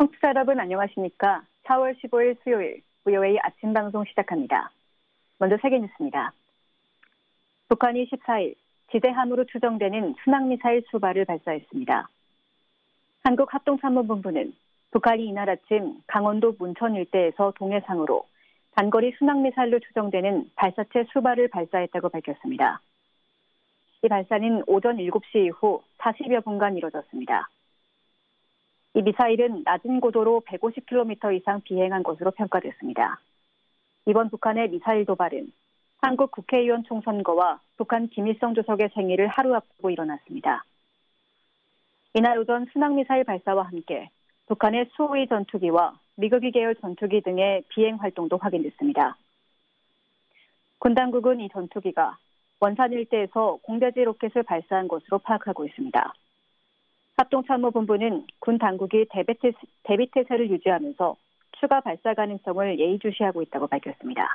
청취자 여러분 안녕하십니까? 4월 15일 수요일 VOA 아침 방송 시작합니다. 먼저 세계 뉴스입니다. 북한이 14일 지대함으로 추정되는 순항미사일 수발을 발사했습니다. 한국합동参謀본부는 북한이 이날 아침 강원도 문천 일대에서 동해상으로 단거리 순항미사일로 추정되는 발사체 수발을 발사했다고 밝혔습니다. 이 발사는 오전 7시 이후 40여 분간 이뤄졌습니다. 이 미사일은 낮은 고도로 150km 이상 비행한 것으로 평가됐습니다. 이번 북한의 미사일 도발은 한국 국회의원 총선거와 북한 김일성 주석의 생일을 하루 앞두고 일어났습니다. 이날 오전 순항미사일 발사와 함께 북한의 수호위 전투기와 미국이 계열 전투기 등의 비행 활동도 확인됐습니다. 군 당국은 이 전투기가 원산 일대에서 공대지 로켓을 발사한 것으로 파악하고 있습니다. 합동참모본부는 군 당국이 대비태세를 유지하면서 추가 발사 가능성을 예의주시하고 있다고 밝혔습니다.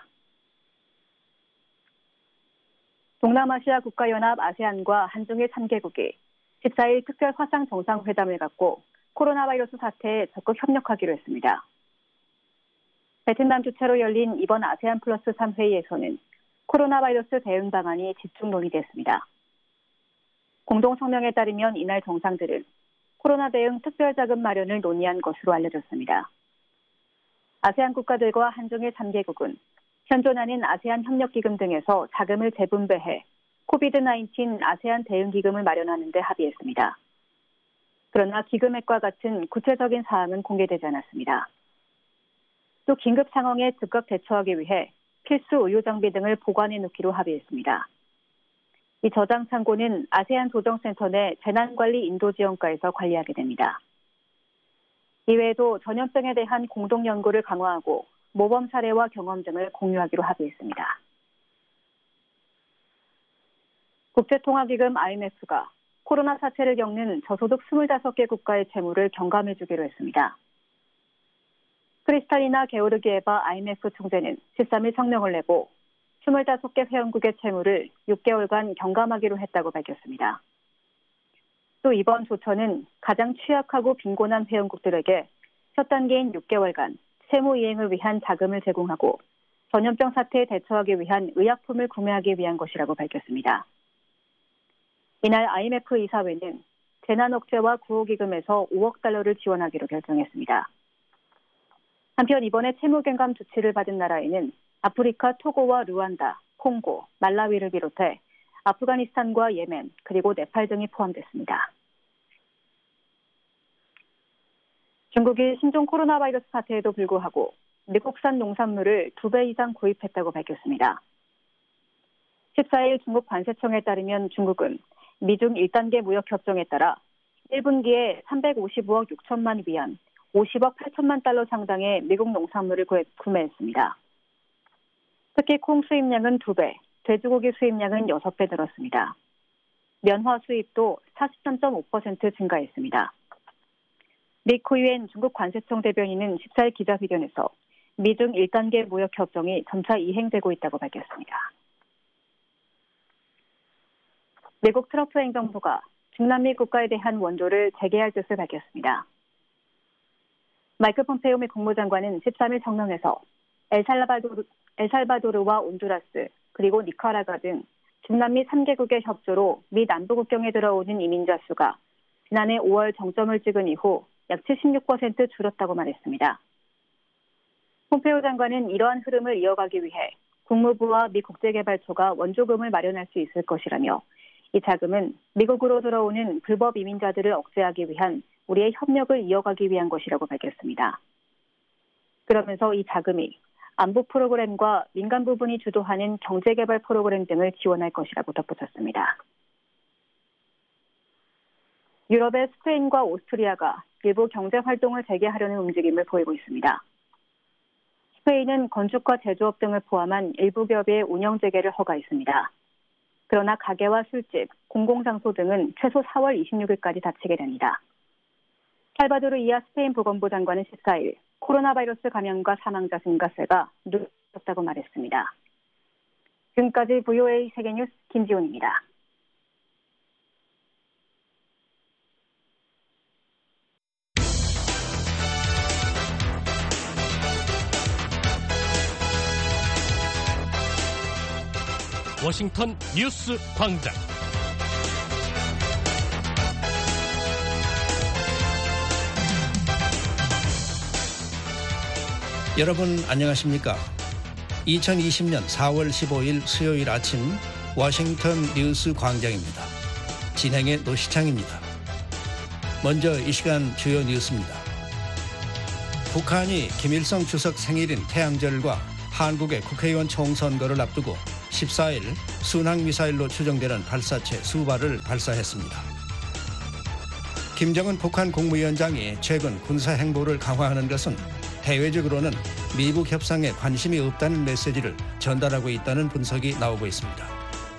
동남아시아 국가연합 아세안과 한중일 3개국이 14일 특별 화상 정상회담을 갖고 코로나 바이러스 사태에 적극 협력하기로 했습니다. 베트남 주최로 열린 이번 아세안 플러스 3회의에서는 코로나 바이러스 대응 방안이 집중 논의됐습니다. 공동성명에 따르면 이날 정상들은 코로나 대응 특별자금 마련을 논의한 것으로 알려졌습니다. 아세안 국가들과 한중일 3개국은 현존하는 아세안 협력기금 등에서 자금을 재분배해 코비드-19 아세안 대응기금을 마련하는 데 합의했습니다. 그러나 기금액과 같은 구체적인 사항은 공개되지 않았습니다. 또 긴급 상황에 즉각 대처하기 위해 필수 의료장비 등을 보관해 놓기로 합의했습니다. 이 저장 창고는 아세안 조정센터 내 재난관리 인도지원과에서 관리하게 됩니다. 이외에도 전염병에 대한 공동연구를 강화하고 모범 사례와 경험 등을 공유하기로 합의했습니다. 국제통화기금 IMF가 코로나 사태를 겪는 저소득 25개 국가의 채무를 경감해 주기로 했습니다. 크리스탈리나 게오르기에바 IMF 총재는 13일 성명을 내고 25개 회원국의 채무를 6개월간 경감하기로 했다고 밝혔습니다. 또 이번 조처는 가장 취약하고 빈곤한 회원국들에게 첫 단계인 6개월간 채무 이행을 위한 자금을 제공하고 전염병 사태에 대처하기 위한 의약품을 구매하기 위한 것이라고 밝혔습니다. 이날 IMF 이사회는 재난억제와 구호기금에서 5억 달러를 지원하기로 결정했습니다. 한편 이번에 채무 경감 조치를 받은 나라에는 아프리카 토고와 루안다, 콩고, 말라위를 비롯해 아프가니스탄과 예멘, 그리고 네팔 등이 포함됐습니다. 중국이 신종 코로나 바이러스 사태에도 불구하고 미국산 농산물을 2배 이상 구입했다고 밝혔습니다. 14일 중국 관세청에 따르면 중국은 미중 1단계 무역협정에 따라 1분기에 355억 6천만 위안, 50억 8천만 달러 상당의 미국 농산물을 구매했습니다. 특히 콩 수입량은 2배, 돼지고기 수입량은 6배 늘었습니다. 면화 수입도 43.5% 증가했습니다. 리 쿠이엔 중국 관세청 대변인은 14일 기자회견에서 미중 1단계 무역협정이 점차 이행되고 있다고 밝혔습니다. 미국 트럼프 행정부가 중남미 국가에 대한 원조를 재개할 뜻을 밝혔습니다. 마이크 폼페이오 미 국무장관은 13일 성명에서 엘살바도르와 온두라스 그리고 니카라과 등 중남미 3개국의 협조로 미 남부국경에 들어오는 이민자 수가 지난해 5월 정점을 찍은 이후 약 76% 줄었다고 말했습니다. 폼페이오 장관은 이러한 흐름을 이어가기 위해 국무부와 미 국제개발처가 원조금을 마련할 수 있을 것이라며 이 자금은 미국으로 들어오는 불법 이민자들을 억제하기 위한 우리의 협력을 이어가기 위한 것이라고 밝혔습니다. 그러면서 이 자금이 안보 프로그램과 민간 부분이 주도하는 경제개발 프로그램 등을 지원할 것이라고 덧붙였습니다. 유럽의 스페인과 오스트리아가 일부 경제활동을 재개하려는 움직임을 보이고 있습니다. 스페인은 건축과 제조업 등을 포함한 일부 기업의 운영 재개를 허가했습니다. 그러나 가게와 술집, 공공장소 등은 최소 4월 26일까지 닫히게 됩니다. 살바도르 이하 스페인 보건부 장관은 14일 코로나 바이러스 감염과 사망자 증가세가 누적됐다고 말했습니다. 지금까지 VOA 세계뉴스 김지훈입니다. 워싱턴 뉴스 광장. 여러분 안녕하십니까? 2020년 4월 15일 수요일 아침 워싱턴 뉴스 광장입니다. 진행의 노시창입니다. 먼저 이 시간 주요 뉴스입니다. 북한이 김일성 주석 생일인 태양절과 한국의 국회의원 총선거를 앞두고 14일 순항미사일로 추정되는 발사체 수발을 발사했습니다. 김정은 북한 국무위원장이 최근 군사 행보를 강화하는 것은 대외적으로는 미북 협상에 관심이 없다는 메시지를 전달하고 있다는 분석이 나오고 있습니다.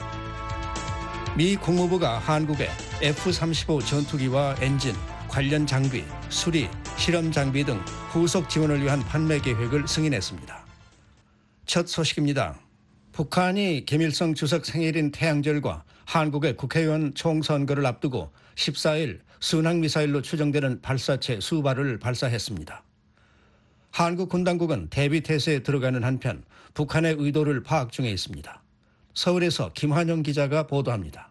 미 국무부가 한국에 F-35 전투기와 엔진, 관련 장비, 수리, 실험 장비 등 후속 지원을 위한 판매 계획을 승인했습니다. 첫 소식입니다. 북한이 김일성 주석 생일인 태양절과 한국의 국회의원 총선거를 앞두고 14일 순항미사일로 추정되는 발사체 수발을 발사했습니다. 한국 군 당국은 대비태세에 들어가는 한편 북한의 의도를 파악 중에 있습니다. 서울에서 김환영 기자가 보도합니다.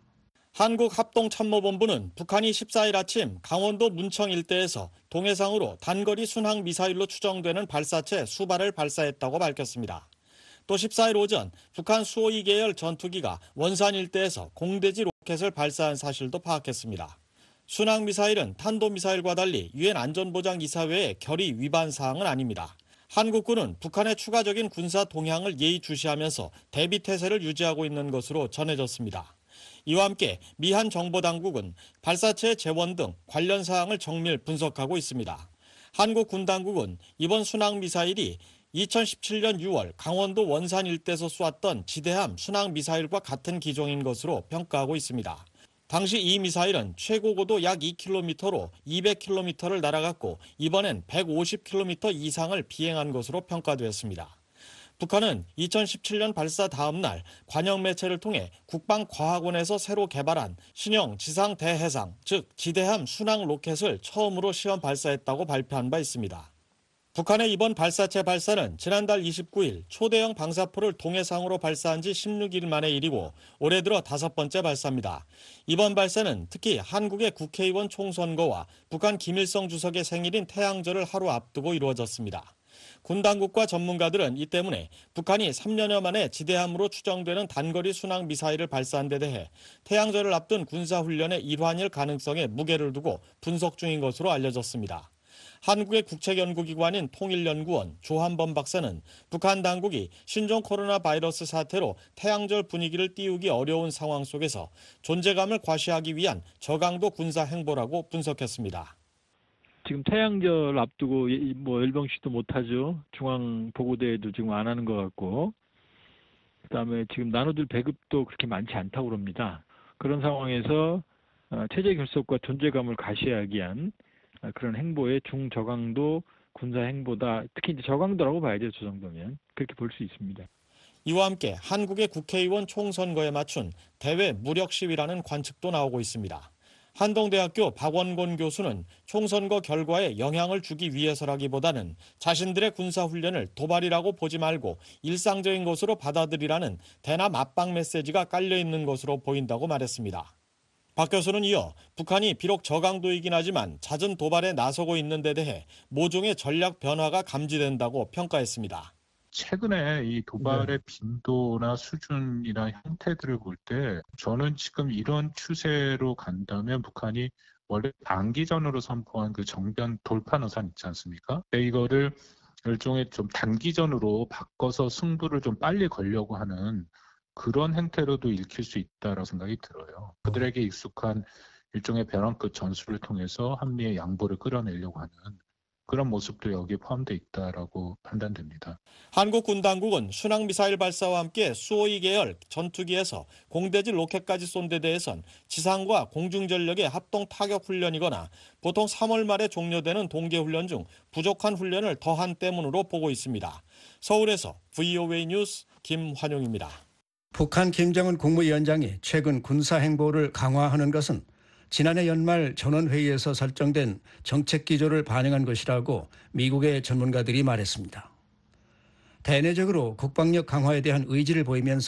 한국합동참모본부는 북한이 14일 아침 강원도 문청 일대에서 동해상으로 단거리 순항 미사일로 추정되는 발사체 수발을 발사했다고 밝혔습니다. 또 14일 오전 북한 수호이 계열 전투기가 원산 일대에서 공대지 로켓을 발사한 사실도 파악했습니다. 순항 미사일은 탄도미사일과 달리 유엔 안전보장이사회의 결의 위반 사항은 아닙니다. 한국군은 북한의 추가적인 군사 동향을 예의주시하면서 대비태세를 유지하고 있는 것으로 전해졌습니다. 이와 함께 미한 정보당국은 발사체의 재원 등 관련 사항을 정밀 분석하고 있습니다. 한국 군 당국은 이번 순항미사일이 2017년 6월 강원도 원산 일대에서 쏘았던 지대함 순항미사일과 같은 기종인 것으로 평가하고 있습니다. 당시 이 미사일은 최고 고도 약 2km로 200km를 날아갔고 이번엔 150km 이상을 비행한 것으로 평가되었습니다. 북한은 2017년 발사 다음 날 관영 매체를 통해 국방과학원에서 새로 개발한 신형 지상 대해상, 즉 지대함 순항 로켓을 처음으로 시험 발사했다고 발표한 바 있습니다. 북한의 이번 발사체 발사는 지난달 29일 초대형 방사포를 동해상으로 발사한 지 16일 만의 일이고 올해 들어 5번째 발사입니다. 이번 발사는 특히 한국의 국회의원 총선거와 북한 김일성 주석의 생일인 태양절을 하루 앞두고 이루어졌습니다. 군 당국과 전문가들은 이 때문에 북한이 3년여 만에 지대함으로 추정되는 단거리 순항 미사일을 발사한 데 대해 태양절을 앞둔 군사훈련의 일환일 가능성에 무게를 두고 분석 중인 것으로 알려졌습니다. 한국의 국책연구기관인 통일연구원 조한범 박사는 북한 당국이 신종 코로나 바이러스 사태로 태양절 분위기를 띄우기 어려운 상황 속에서 존재감을 과시하기 위한 저강도 군사 행보라고 분석했습니다. 지금 태양절 앞두고 열병식도 못하죠. 중앙보고대회도 지금 안 하는 것 같고, 그다음에 지금 나눠줄 배급도 그렇게 많지 않다고 그럽니다. 그런 상황에서 체제 결속과 존재감을 과시하기 위한 그런 행보의 중저강도 군사 행보다. 특히 이제 저강도라고 봐야죠. 저 정도면 그렇게 볼 수 있습니다. 이와 함께 한국의 국회의원 총선거에 맞춘 대외 무력 시위라는 관측도 나오고 있습니다. 한동대학교 박원곤 교수는 총선거 결과에 영향을 주기 위해서라기보다는 자신들의 군사훈련을 도발이라고 보지 말고 일상적인 것으로 받아들이라는 대남 압박 메시지가 깔려있는 것으로 보인다고 말했습니다. 박 교수는 이어 북한이 비록 저강도이긴 하지만 잦은 도발에 나서고 있는 데 대해 모종의 전략 변화가 감지된다고 평가했습니다. 최근에 이 도발의 빈도나 수준이나 형태들을 볼 때 저는 지금 이런 추세로 간다면 북한이 원래 단기전으로 선포한 그 정변 돌파 노선 있지 않습니까? 이거를 일종의 좀 단기전으로 바꿔서 승부를 좀 빨리 걸려고 하는 그런 행태로도 읽힐 수 있다라고 생각이 들어요. 그들에게 익숙한 일종의 벼랑 끝 전술을 통해서 한미의 양보를 끌어내려고 하는 그런 모습도 여기에 포함되어 있다라고 판단됩니다. 한국 군 당국은 순항미사일 발사와 함께 수호이 계열 전투기에서 공대지 로켓까지 쏜 데 대해선 지상과 공중전력의 합동 타격 훈련이거나 보통 3월 말에 종료되는 동계훈련 중 부족한 훈련을 더한 때문으로 보고 있습니다. 서울에서 VOA 뉴스 김환용입니다. 북한 김정은 국무위원장이 최근 군사 행보를 강화하는 것은 지난해 연말 전원회의에서 설정된 정책 기조를 반영한 것이라고 미국의 전문가들이 말했습니다. 대내적으로 국방력 강화에 대한 의지를 보이면서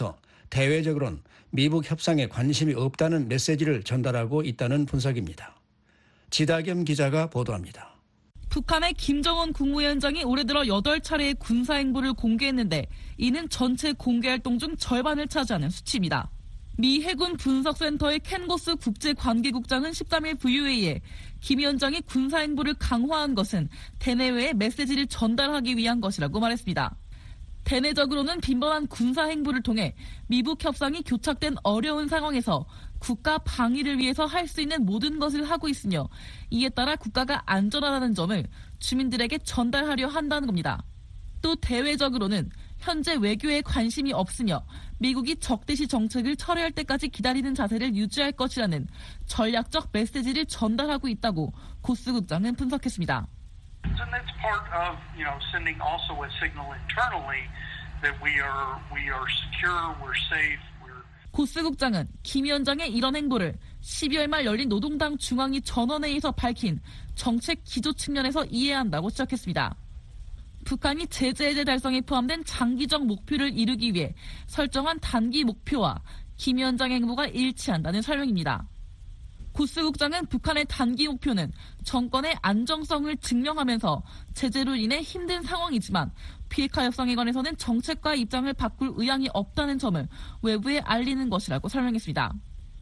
대외적으로는 미북 협상에 관심이 없다는 메시지를 전달하고 있다는 분석입니다. 지다겸 기자가 보도합니다. 북한의 김정은 국무위원장이 올해 들어 8차례의 군사행보를 공개했는데 이는 전체 공개활동 중 절반을 차지하는 수치입니다. 미 해군 분석센터의 켄고스 국제관계국장은 13일 VOA에 김 위원장이 군사행보를 강화한 것은 대내외에 메시지를 전달하기 위한 것이라고 말했습니다. 대내적으로는 빈번한 군사행보를 통해 미북 협상이 교착된 어려운 상황에서 국가 방위를 위해서 할 수 있는 모든 것을 하고 있으며 이에 따라 국가가 안전하다는 점을 주민들에게 전달하려 한다는 겁니다. 또 대외적으로는 현재 외교에 관심이 없으며 미국이 적대시 정책을 철회할 때까지 기다리는 자세를 유지할 것이라는 전략적 메시지를 전달하고 있다고 고스 국장은 분석했습니다. And that's part of, sending also a signal internally that we are secure, we're safe. 고스 국장은 김 위원장의 이런 행보를 12월 말 열린 노동당 중앙위 전원회의에서 밝힌 정책 기조 측면에서 이해해야 한다고 지적했습니다. 북한이 제재 해제 달성에 포함된 장기적 목표를 이루기 위해 설정한 단기 목표와 김 위원장의 행보가 일치한다는 설명입니다. 고스 국장은 북한의 단기 목표는 정권의 안정성을 증명하면서 제재로 인해 힘든 상황이지만 비핵화 협상에 관해서는 정책과 입장을 바꿀 의향이 없다는 점을 외부에 알리는 것이라고 설명했습니다.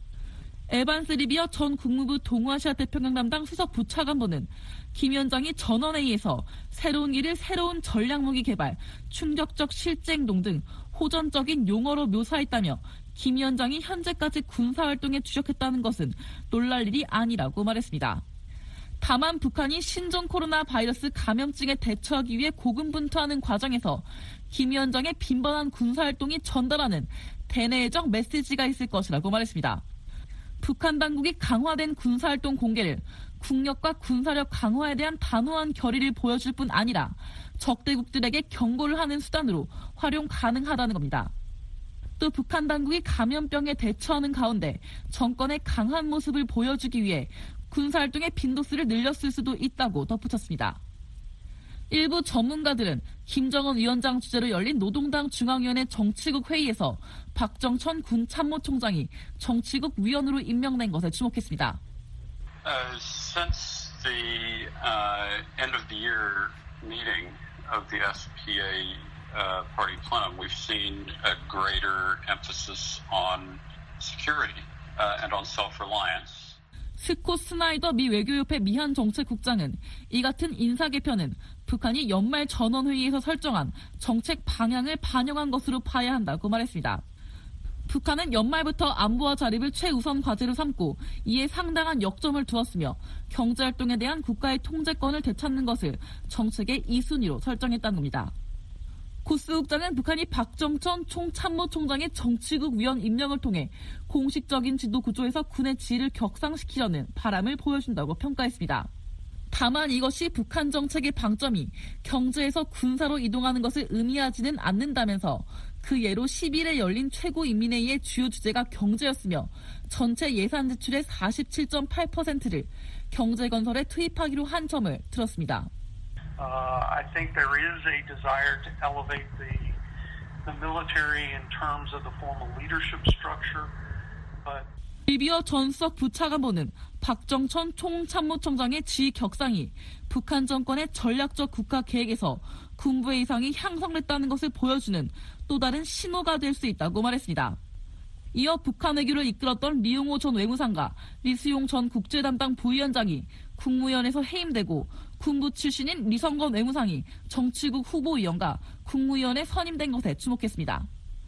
에반스 리비어 전 국무부 동아시아 태평양 담당 수석 부차관보는 김 위원장이 전원회의에서 새로운 길을 새로운 전략무기 개발, 충격적 실제행동 등 호전적인 용어로 묘사했다며 김 위원장이 현재까지 군사활동에 주력했다는 것은 놀랄 일이 아니라고 말했습니다. 다만 북한이 신종 코로나 바이러스 감염증에 대처하기 위해 고군분투하는 과정에서 김 위원장의 빈번한 군사활동이 전달하는 대내적 메시지가 있을 것이라고 말했습니다. 북한 당국이 강화된 군사활동 공개를 국력과 군사력 강화에 대한 단호한 결의를 보여줄 뿐 아니라 적대국들에게 경고를 하는 수단으로 활용 가능하다는 겁니다. 또 북한 당국이 감염병에 대처하는 가운데 정권의 강한 모습을 보여주기 위해 군사활동의 빈도수를 늘렸을 수도 있다고 덧붙였습니다. 일부 전문가들은 김정은 위원장 주재로 열린 노동당 중앙위원회 정치국 회의에서 박정천 군 참모총장이 정치국 위원으로 임명된 것에 주목했습니다. Since the end of the year meeting of the SPA party plenum, we've seen a greater emphasis on security and on self-reliance. 스콧 스나이더 미 외교협회 미한 정책국장은 이 같은 인사 개편은 북한이 연말 전원회의에서 설정한 정책 방향을 반영한 것으로 봐야 한다고 말했습니다. 북한은 연말부터 안보와 자립을 최우선 과제로 삼고 이에 상당한 역점을 두었으며 경제활동에 대한 국가의 통제권을 되찾는 것을 정책의 2순위로 설정했다는 겁니다. 고스 국장은 북한이 박정천 총참모총장의 정치국 위원 임명을 통해 공식적인 지도 구조에서 군의 지위를 격상시키려는 바람을 보여준다고 평가했습니다. 다만 이것이 북한 정책의 방점이 경제에서 군사로 이동하는 것을 의미하지는 않는다면서 그 예로 10일에 열린 최고인민회의의 주요 주제가 경제였으며 전체 예산 지출의 47.8%를 경제건설에 투입하기로 한 점을 들었습니다. I think there is a desire to elevate the military in terms of the formal leadership structure, but 리비어 전수석 부차관보는 박정천 총참모총장의 지위 격상이 북한 정권의 전략적 국가 계획에서 군부의 이상이 향상됐다는 것을 보여주는 또 다른 신호가 될 수 있다고 말했습니다. 이어 북한 외교를 이끌었던 리용호 전 외무상과 리수용 전 국제담당 부위원장이 국무위원회에서 해임되고 군부 출신인 리성건 외무상이 정치국 후보위원과 국무위원에 선임된 것에 주목했습니다.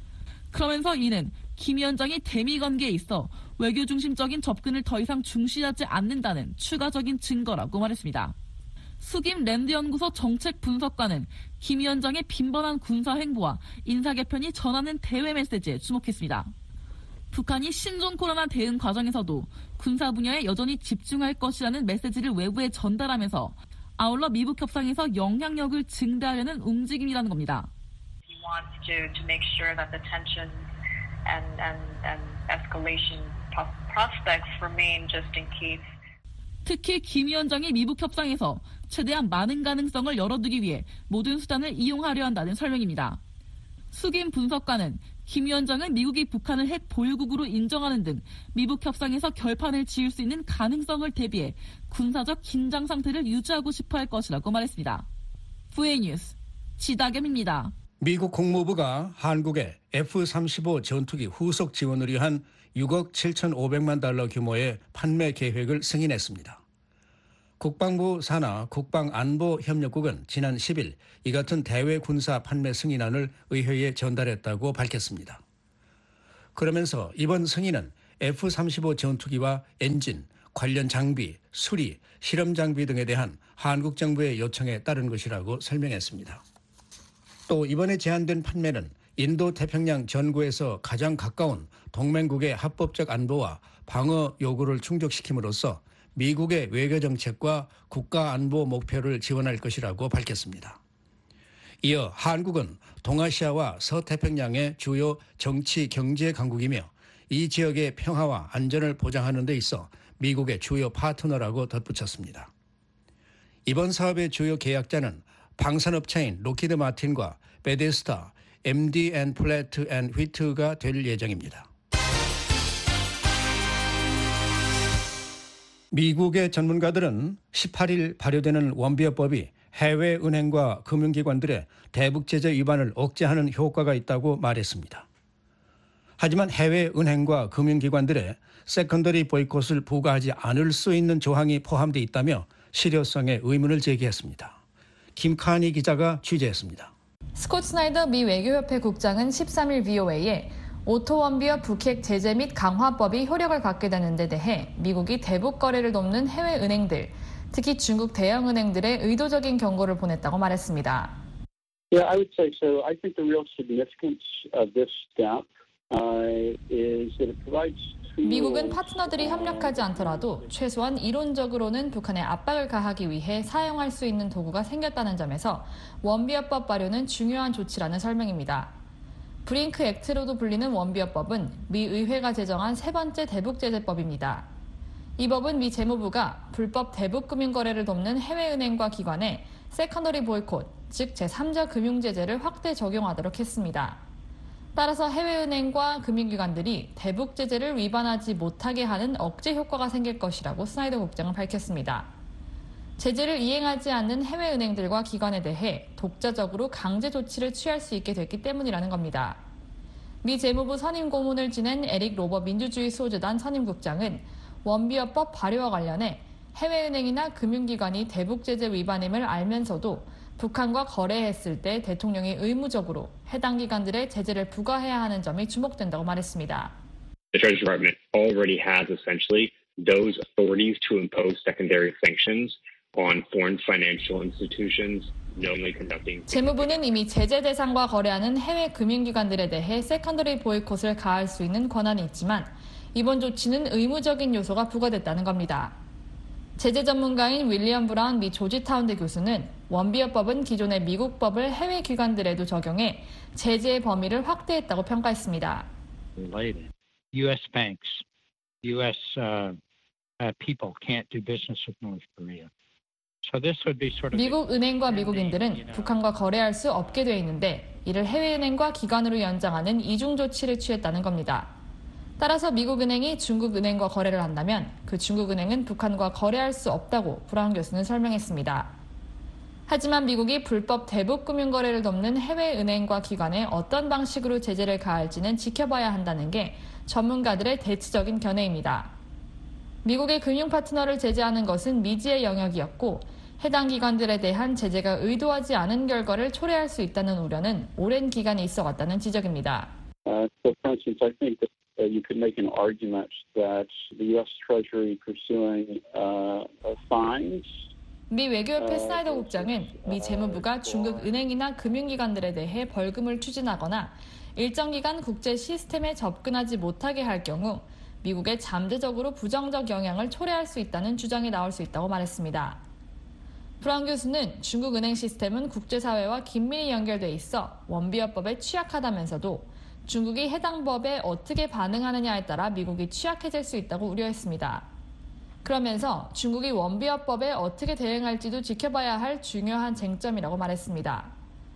그러면서 이는 김 위원장이 대미 관계에 있어 외교 중심적인 접근을 더 이상 중시하지 않는다는 추가적인 증거라고 말했습니다. 수김 랜드연구소 정책분석관은 김 위원장의 빈번한 군사 행보와 인사 개편이 전하는 대외 메시지에 주목했습니다. 북한이 신종 코로나 대응 과정에서도 군사 분야에 여전히 집중할 것이라는 메시지를 외부에 전달하면서 아울러 미북 협상에서 영향력을 증대하려는 움직임이라는 겁니다. He wants to make sure that the tension and escalation prospects remain just in case. 특히 김 위원장이 미북 협상에서 최대한 많은 가능성을 열어두기 위해 모든 수단을 이용하려 한다는 설명입니다. 숙인 분석가는 김 위원장은 미국이 북한을 핵 보유국으로 인정하는 등 미북 협상에서 결판을 지을 수 있는 가능성을 대비해 군사적 긴장 상태를 유지하고 싶어 할 것이라고 말했습니다. VA 뉴스 지다겸입니다. 미국 국무부가 한국에 F-35 전투기 후속 지원을 위한 6억 7,500만 달러 규모의 판매 계획을 승인했습니다. 국방부 산하 국방안보협력국은 지난 10일 이 같은 대외 군사 판매 승인안을 의회에 전달했다고 밝혔습니다. 그러면서 이번 승인은 F-35 전투기와 엔진, 관련 장비, 수리, 실험 장비 등에 대한 한국 정부의 요청에 따른 것이라고 설명했습니다. 또 이번에 제한된 판매는 인도태평양 전구에서 가장 가까운 동맹국의 합법적 안보와 방어 요구를 충족시킴으로써 미국의 외교정책과 국가안보 목표를 지원할 것이라고 밝혔습니다. 이어 한국은 동아시아와 서태평양의 주요 정치 경제 강국이며 이 지역의 평화와 안전을 보장하는 데 있어 미국의 주요 파트너라고 덧붙였습니다. 이번 사업의 주요 계약자는 방산업체인 로키드 마틴과 베데스타, MD&, 플래트 앤 휘트가 될 예정입니다. 미국의 전문가들은 18일 발효되는 원비어법이 해외 은행과 금융기관들의 대북 제재 위반을 억제하는 효과가 있다고 말했습니다. 하지만 해외 은행과 금융기관들의 세컨더리 보이콧을 부과하지 않을 수 있는 조항이 포함되어 있다며 실효성에 의문을 제기했습니다. 김카니 기자가 취재했습니다. 스콧 스나이더 미 외교협회 국장은 13일 VOA에 오토원비어 북핵 제재 및 강화법이 효력을 갖게 되는 데 대해 미국이 대북 거래를 돕는 해외 은행들, 특히 중국 대형 은행들의 의도적인 경고를 보냈다고 말했습니다. Yeah, I would say so. I think the real significance of this step is that it provides 미국은 파트너들이 협력하지 않더라도 최소한 이론적으로는 북한에 압박을 가하기 위해 사용할 수 있는 도구가 생겼다는 점에서 원비어법 발효는 중요한 조치라는 설명입니다. 브링크 액트로도 불리는 원비어법은 미 의회가 제정한 세 번째 대북제재법입니다. 이 법은 미 재무부가 불법 대북 금융거래를 돕는 해외은행과 기관에 세컨더리 보이콧, 즉 제3자 금융제재를 확대 적용하도록 했습니다. 따라서 해외은행과 금융기관들이 대북 제재를 위반하지 못하게 하는 억제 효과가 생길 것이라고 스나이더 국장은 밝혔습니다. 제재를 이행하지 않는 해외은행들과 기관에 대해 독자적으로 강제 조치를 취할 수 있게 됐기 때문이라는 겁니다. 미 재무부 선임 고문을 지낸 에릭 로버 민주주의 수호재단 선임국장은 원비어법 발효와 관련해 해외은행이나 금융기관이 대북 제재 위반임을 알면서도 북한과 거래했을 때 대통령이 의무적으로 해당 기관들의 제재를 부과해야 하는 점이 주목된다고 말했습니다. The Treasury Department already has essentially those authorities to impose secondary sanctions on foreign financial institutions knowingly conducting. 재무부는 이미 제재 대상과 거래하는 해외 금융기관들에 대해 세컨더리 보이콧을 가할 수 있는 권한이 있지만 이번 조치는 의무적인 요소가 부과됐다는 겁니다. 제재 전문가인 윌리엄 브라운 미 조지타운대 교수는 원비어법은 기존의 미국 법을 해외 기관들에도 적용해 제재의 범위를 확대했다고 평가했습니다. U.S. banks, U.S. people can't do business with North Korea. So this would be sort of 미국 은행과 미국인들은 북한과 거래할 수 없게 돼 있는데 이를 해외은행과 기관으로 연장하는 이중 조치를 취했다는 겁니다. 따라서 미국 은행이 중국 은행과 거래를 한다면 그 중국 은행은 북한과 거래할 수 없다고 브라운 교수는 설명했습니다. 하지만 미국이 불법 대북 금융 거래를 돕는 해외 은행과 기관에 어떤 방식으로 제재를 가할지는 지켜봐야 한다는 게 전문가들의 대치적인 견해입니다. 미국의 금융 파트너를 제재하는 것은 미지의 영역이었고 해당 기관들에 대한 제재가 의도하지 않은 결과를 초래할 수 있다는 우려는 오랜 기간이 있어왔다는 지적입니다. So for instance, I think that you could make an argument that the U.S. Treasury pursuing fines. 미 외교협회 스나이더 국장은 미 재무부가 중국 은행이나 금융기관들에 대해 벌금을 추진하거나 일정 기간 국제 시스템에 접근하지 못하게 할 경우 미국에 잠재적으로 부정적 영향을 초래할 수 있다는 주장이 나올 수 있다고 말했습니다. 브라운 교수는 중국 은행 시스템은 국제사회와 긴밀히 연결돼 있어 원비어법에 취약하다면서도 중국이 해당 법에 어떻게 반응하느냐에 따라 미국이 취약해질 수 있다고 우려했습니다. 그러면서 중국이 원비어법에 어떻게 대응할지도 지켜봐야 할 중요한 쟁점이라고 말했습니다.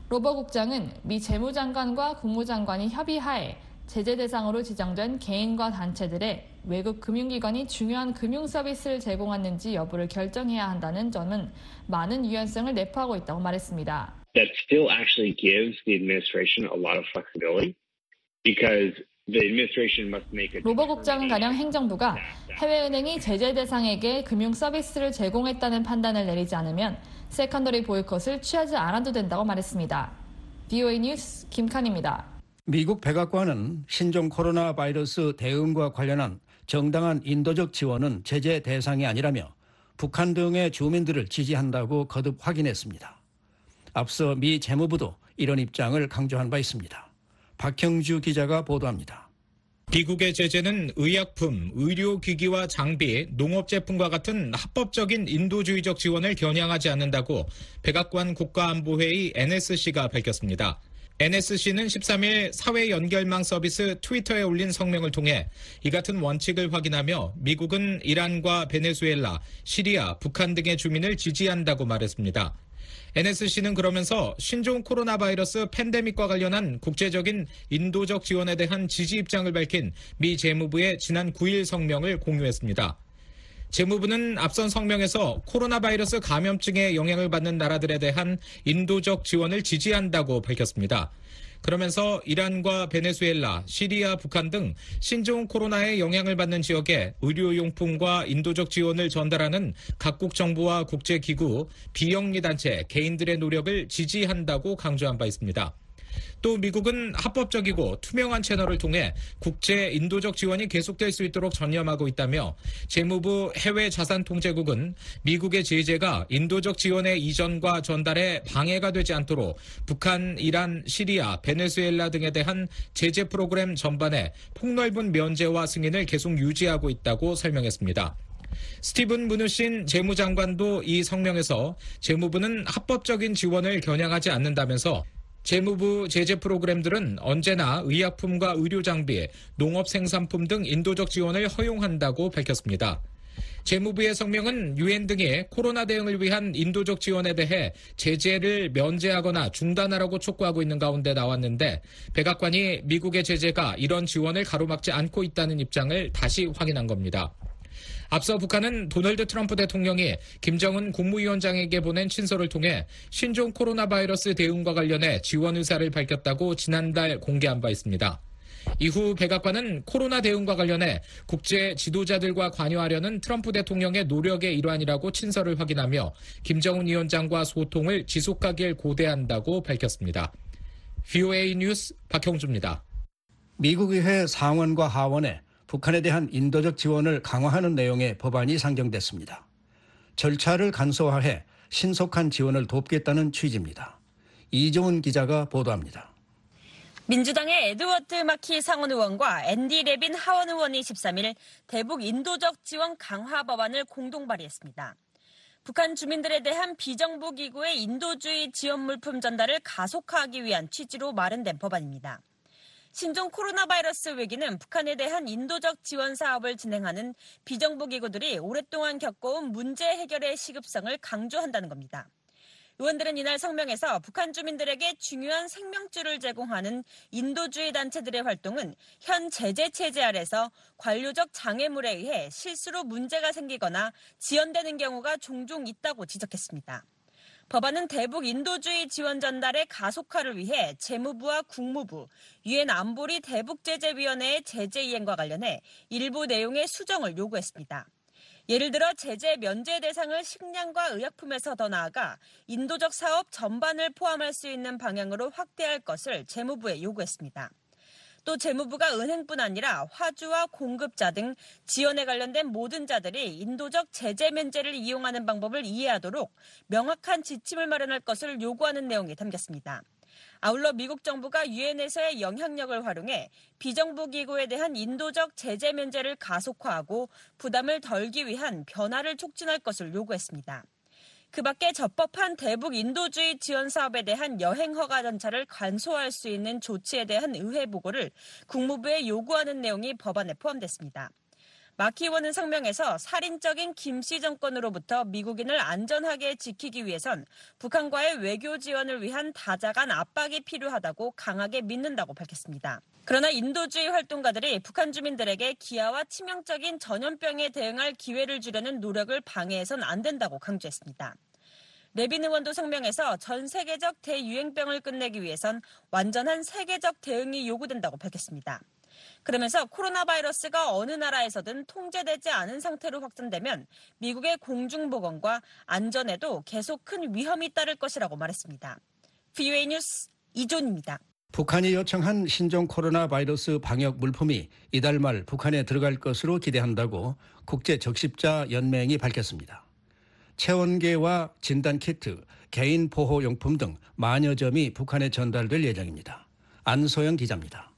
로버 국장은 미 재무장관과 국무장관이 협의하에 제재 대상으로 지정된 개인과 단체들의 외국 금융기관이 중요한 금융 서비스를 제공하는지 여부를 결정해야 한다는 점은 많은 유연성을 내포하고 있다고 말했습니다. That still actually gives the administration a lot of flexibility because the administration must make a 로버 국장은 가령 행정부가 해외은행이 제재 대상에게 금융 서비스를 제공했다는 판단을 내리지 않으면 세컨더리 보이콧을 취하지 않아도 된다고 말했습니다. VOA 뉴스 김칸입니다. 미국 백악관은 신종 코로나 바이러스 대응과 관련한 정당한 인도적 지원은 제재 대상이 아니라며 북한 등의 주민들을 지지한다고 거듭 확인했습니다. 앞서 미 재무부도 이런 입장을 강조한 바 있습니다. 박형주 기자가 보도합니다. 미국의 제재는 의약품, 의료기기와 장비, 농업제품과 같은 합법적인 인도주의적 지원을 겨냥하지 않는다고 백악관 국가안보회의 NSC가 밝혔습니다. NSC는 13일 사회 연결망 서비스 트위터에 올린 성명을 통해 이 같은 원칙을 확인하며 미국은 이란과 베네수엘라, 시리아, 북한 등의 주민을 지지한다고 말했습니다. NSC는 그러면서 신종 코로나 바이러스 팬데믹과 관련한 국제적인 인도적 지원에 대한 지지 입장을 밝힌 미 재무부의 지난 9일 성명을 공유했습니다. 재무부는 앞선 성명에서 코로나 바이러스 감염증에 영향을 받는 나라들에 대한 인도적 지원을 지지한다고 밝혔습니다. 그러면서 이란과 베네수엘라, 시리아, 북한 등 신종 코로나에 영향을 받는 지역에 의료용품과 인도적 지원을 전달하는 각국 정부와 국제기구, 비영리 단체, 개인들의 노력을 지지한다고 강조한 바 있습니다. 또 미국은 합법적이고 투명한 채널을 통해 국제 인도적 지원이 계속될 수 있도록 전념하고 있다며 재무부 해외자산통제국은 미국의 제재가 인도적 지원의 이전과 전달에 방해가 되지 않도록 북한, 이란, 시리아, 베네수엘라 등에 대한 제재 프로그램 전반에 폭넓은 면제와 승인을 계속 유지하고 있다고 설명했습니다. 스티븐 무누신 재무장관도 이 성명에서 재무부는 합법적인 지원을 겨냥하지 않는다면서 재무부 제재 프로그램들은 언제나 의약품과 의료장비, 농업생산품 등 인도적 지원을 허용한다고 밝혔습니다. 재무부의 성명은 유엔 등이 코로나 대응을 위한 인도적 지원에 대해 제재를 면제하거나 중단하라고 촉구하고 있는 가운데 나왔는데 백악관이 미국의 제재가 이런 지원을 가로막지 않고 있다는 입장을 다시 확인한 겁니다. 앞서 북한은 도널드 트럼프 대통령이 김정은 국무위원장에게 보낸 친서를 통해 신종 코로나 바이러스 대응과 관련해 지원 의사를 밝혔다고 지난달 공개한 바 있습니다. 이후 백악관은 코로나 대응과 관련해 국제 지도자들과 관여하려는 트럼프 대통령의 노력의 일환이라고 친서를 확인하며 김정은 위원장과 소통을 지속하길 고대한다고 밝혔습니다. VOA 뉴스 박형주입니다. 미국 의회 상원과 하원에 북한에 대한 인도적 지원을 강화하는 내용의 법안이 상정됐습니다. 절차를 간소화해 신속한 지원을 돕겠다는 취지입니다. 이종훈 기자가 보도합니다. 민주당의 에드워드 마키 상원 의원과 앤디 레빈 하원 의원이 13일 대북 인도적 지원 강화 법안을 공동 발의했습니다. 북한 주민들에 대한 비정부 기구의 인도주의 지원 물품 전달을 가속화하기 위한 취지로 마련된 법안입니다. 신종 코로나 바이러스 위기는 북한에 대한 인도적 지원 사업을 진행하는 비정부 기구들이 오랫동안 겪어온 문제 해결의 시급성을 강조한다는 겁니다. 의원들은 이날 성명에서 북한 주민들에게 중요한 생명줄을 제공하는 인도주의 단체들의 활동은 현 제재 체제 아래서 관료적 장애물에 의해 실수로 문제가 생기거나 지연되는 경우가 종종 있다고 지적했습니다. 법안은 대북 인도주의 지원 전달의 가속화를 위해 재무부와 국무부, 유엔 안보리 대북제재위원회의 제재 이행과 관련해 일부 내용의 수정을 요구했습니다. 예를 들어 제재 면제 대상을 식량과 의약품에서 더 나아가 인도적 사업 전반을 포함할 수 있는 방향으로 확대할 것을 재무부에 요구했습니다. 또 재무부가 은행뿐 아니라 화주와 공급자 등 지원에 관련된 모든 자들이 인도적 제재 면제를 이용하는 방법을 이해하도록 명확한 지침을 마련할 것을 요구하는 내용이 담겼습니다. 아울러 미국 정부가 유엔에서의 영향력을 활용해 비정부 기구에 대한 인도적 제재 면제를 가속화하고 부담을 덜기 위한 변화를 촉진할 것을 요구했습니다. 그 밖에 적법한 대북 인도주의 지원 사업에 대한 여행 허가 절차를 간소화할 수 있는 조치에 대한 의회 보고를 국무부에 요구하는 내용이 법안에 포함됐습니다. 마키 의원은 성명에서 살인적인 김씨 정권으로부터 미국인을 안전하게 지키기 위해선 북한과의 외교 지원을 위한 다자간 압박이 필요하다고 강하게 믿는다고 밝혔습니다. 그러나 인도주의 활동가들이 북한 주민들에게 기아와 치명적인 전염병에 대응할 기회를 주려는 노력을 방해해선 안 된다고 강조했습니다. 레빈 의원도 성명에서 전 세계적 대유행병을 끝내기 위해선 완전한 세계적 대응이 요구된다고 밝혔습니다. 그러면서 코로나 바이러스가 어느 나라에서든 통제되지 않은 상태로 확산되면 미국의 공중보건과 안전에도 계속 큰 위험이 따를 것이라고 말했습니다. VOA 뉴스 이존입니다. 북한이 요청한 신종 코로나 바이러스 방역 물품이 이달 말 북한에 들어갈 것으로 기대한다고 국제적십자 연맹이 밝혔습니다. 체온계와 진단키트, 개인 보호용품 등 만여 점이 북한에 전달될 예정입니다. 안소영 기자입니다.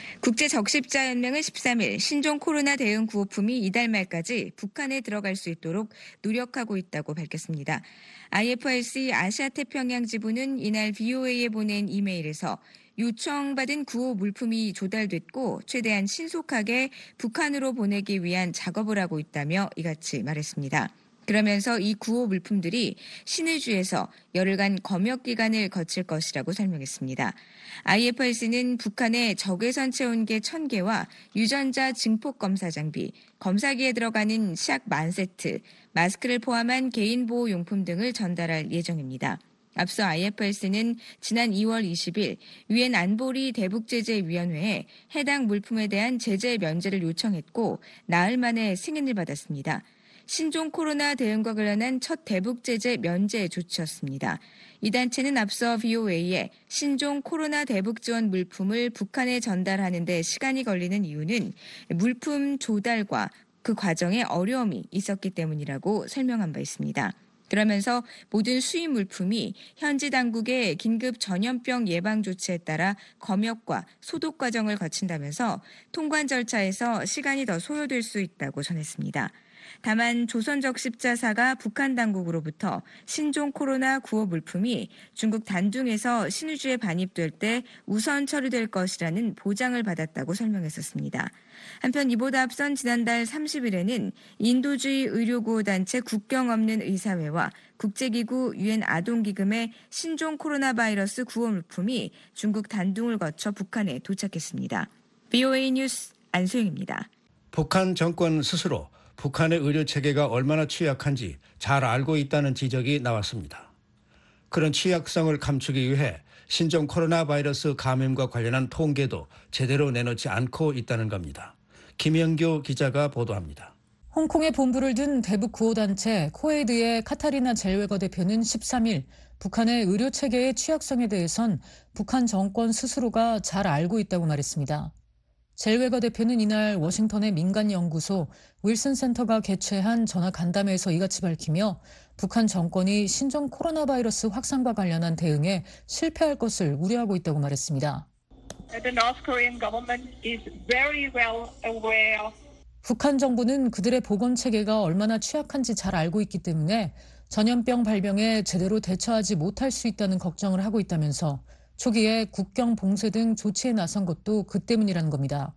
국제적십자연맹은 13일 신종 코로나 대응 구호품이 이달 말까지 북한에 들어갈 수 있도록 노력하고 있다고 밝혔습니다. IFRC 아시아태평양 지부는 이날 VOA에 보낸 이메일에서 요청받은 구호 물품이 조달됐고 최대한 신속하게 북한으로 보내기 위한 작업을 하고 있다며 이같이 말했습니다. 그러면서 이 구호 물품들이 신의주에서 열흘간 검역 기간을 거칠 것이라고 설명했습니다. IFRC는 북한에 적외선 체온계 1000개와 유전자 증폭 검사 장비, 검사기에 들어가는 약 10,000세트, 마스크를 포함한 개인 보호 용품 등을 전달할 예정입니다. 앞서 IFRC는 지난 2월 20일 유엔 안보리 대북제재위원회에 해당 물품에 대한 제재 면제를 요청했고 나흘 만에 승인을 받았습니다. 신종 코로나 대응과 관련한 첫 대북 제재 면제 조치였습니다. 이 단체는 앞서 VOA에 신종 코로나 대북 지원 물품을 북한에 전달하는 데 시간이 걸리는 이유는 물품 조달과 그 과정에 어려움이 있었기 때문이라고 설명한 바 있습니다. 그러면서 모든 수입 물품이 현지 당국의 긴급 전염병 예방 조치에 따라 검역과 소독 과정을 거친다면서 통관 절차에서 시간이 더 소요될 수 있다고 전했습니다. 다만 조선적십자사가 북한 당국으로부터 신종 코로나 구호 물품이 중국 단둥에서 신의주에 반입될 때 우선 처리될 것이라는 보장을 받았다고 설명했었습니다. 한편 이보다 앞선 지난달 30일에는 인도주의 의료구호단체 국경 없는 의사회와 국제기구 유엔 아동기금의 신종 코로나 바이러스 구호 물품이 중국 단둥을 거쳐 북한에 도착했습니다. VOA 뉴스 안소영입니다. 북한 정권 스스로 북한의 의료체계가 얼마나 취약한지 잘 알고 있다는 지적이 나왔습니다. 그런 취약성을 감추기 위해 신종 코로나 바이러스 감염과 관련한 통계도 제대로 내놓지 않고 있다는 겁니다. 김영교 기자가 보도합니다. 홍콩에 본부를 둔 대북 구호단체 코에이드의 카타리나 젤웨거 대표는 13일 북한의 의료체계의 취약성에 대해선 북한 정권 스스로가 잘 알고 있다고 말했습니다. 젤웨거 대표는 이날 워싱턴의 민간연구소 윌슨 센터가 개최한 전화 간담회에서 이같이 밝히며 북한 정권이 신종 코로나 바이러스 확산과 관련한 대응에 실패할 것을 우려하고 있다고 말했습니다. The North Korean government is very well aware. 북한 정부는 그들의 보건 체계가 얼마나 취약한지 잘 알고 있기 때문에 전염병 발병에 제대로 대처하지 못할 수 있다는 걱정을 하고 있다면서 초기에 국경 봉쇄 등 조치에 나선 것도 그 때문이라는 겁니다.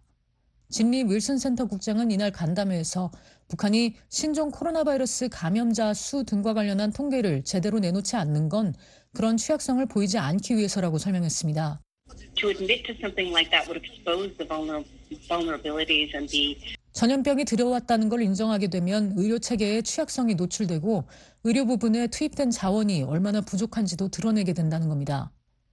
진리 윌슨 센터 국장은 이날 간담회에서 북한이 신종 코로나 바이러스 감염자 수 등과 관련한 통계를 제대로 내놓지 않는 건 그런 취약성을 보이지 않기 위해서라고 설명했습니다. To admit to something like that would expose the vulnerabilities and the 전염병이 들어왔다는 걸 인정하게 되면 의료 체계의 취약성이 노출되고 의료 부분에 투입된 자원이 얼마나 부족한지도 드러내게 된다는 겁니다.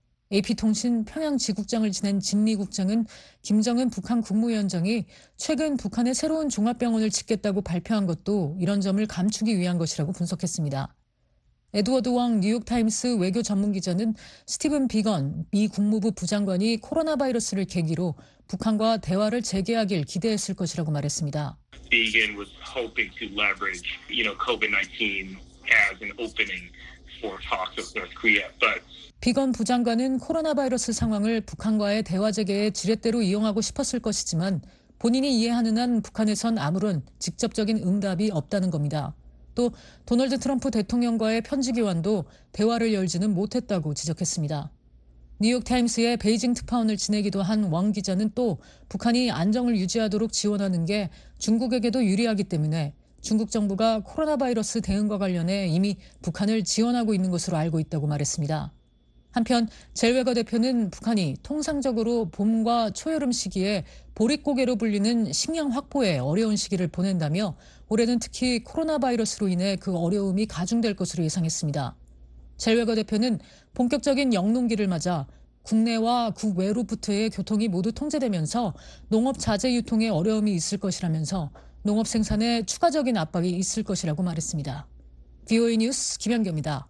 AP통신 평양지국장을 지낸 진리 국장은 김정은 북한 국무위원장이 최근 북한에 새로운 종합병원을 짓겠다고 발표한 것도 이런 점을 감추기 위한 것이라고 분석했습니다. 에드워드 왕 뉴욕타임스 외교 전문기자는 스티븐 비건 미 국무부 부장관이 코로나 바이러스를 계기로 북한과 대화를 재개하길 기대했을 것이라고 말했습니다. Bigon was hoping to leverage, COVID-19 as an opening for talks with North Korea, but 비건 부장관은 코로나 바이러스 상황을 북한과의 대화 재개의 지렛대로 이용하고 싶었을 것이지만 본인이 이해하는 한 북한에선 아무런 직접적인 응답이 없다는 겁니다. 또 도널드 트럼프 대통령과의 편지 교환도 대화를 열지는 못했다고 지적했습니다. 뉴욕타임스의 베이징 특파원을 지내기도 한 왕 기자는 또 북한이 안정을 유지하도록 지원하는 게 중국에게도 유리하기 때문에 중국 정부가 코로나 바이러스 대응과 관련해 이미 북한을 지원하고 있는 것으로 알고 있다고 말했습니다. 한편 젤웨거 대표는 북한이 통상적으로 봄과 초여름 시기에 보릿고개로 불리는 식량 확보에 어려운 시기를 보낸다며 올해는 특히 코로나 바이러스로 인해 그 어려움이 가중될 것으로 예상했습니다. 젤웨거 대표는 본격적인 영농기를 맞아 국내와 국외로부터의 교통이 모두 통제되면서 농업 자재 유통에 어려움이 있을 것이라면서 농업 생산에 추가적인 압박이 있을 것이라고 말했습니다. VOA 뉴스 김연경입니다.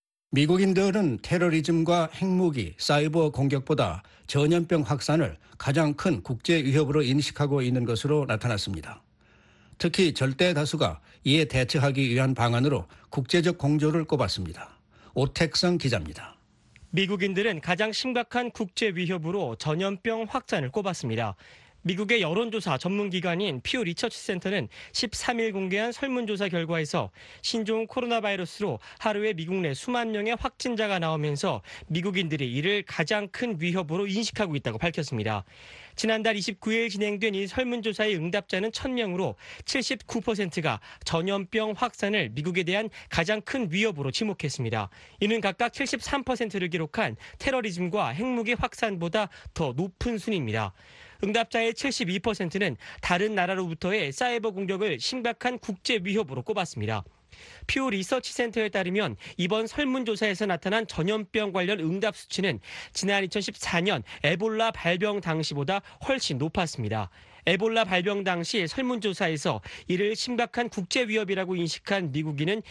미국인들은 테러리즘과 핵무기, 사이버 공격보다 전염병 확산을 가장 큰 국제 위협으로 인식하고 있는 것으로 나타났습니다. 특히 절대 다수가 이에 대처하기 위한 방안으로 국제적 공조를 꼽았습니다. 오택성 기자입니다. 미국인들은 가장 심각한 국제 위협으로 전염병 확산을 꼽았습니다. 미국의 여론조사 전문기관인 퓨 리서치 센터는 13일 공개한 설문조사 결과에서 신종 코로나 바이러스로 하루에 미국 내 수만 명의 확진자가 나오면서 미국인들이 이를 가장 큰 위협으로 인식하고 있다고 밝혔습니다. 지난달 29일 진행된 이 설문조사의 응답자는 1000명으로 79%가 전염병 확산을 미국에 대한 가장 큰 위협으로 지목했습니다. 이는 각각 73%를 기록한 테러리즘과 핵무기 확산보다 더 높은 순위입니다. 응답자의 72%는 다른 나라로부터의 사이버 공격을 심각한 국제 위협으로 꼽았습니다. 퓨 리서치 센터에 따르면 이번 설문조사에서 나타난 전염병 관련 응답 수치는 지난 2014년 에볼라 발병 당시보다 훨씬 높았습니다. 에볼라 발병 당시 설문조사에서 이를 심각한 국제 위협이라고 인식한 미국인은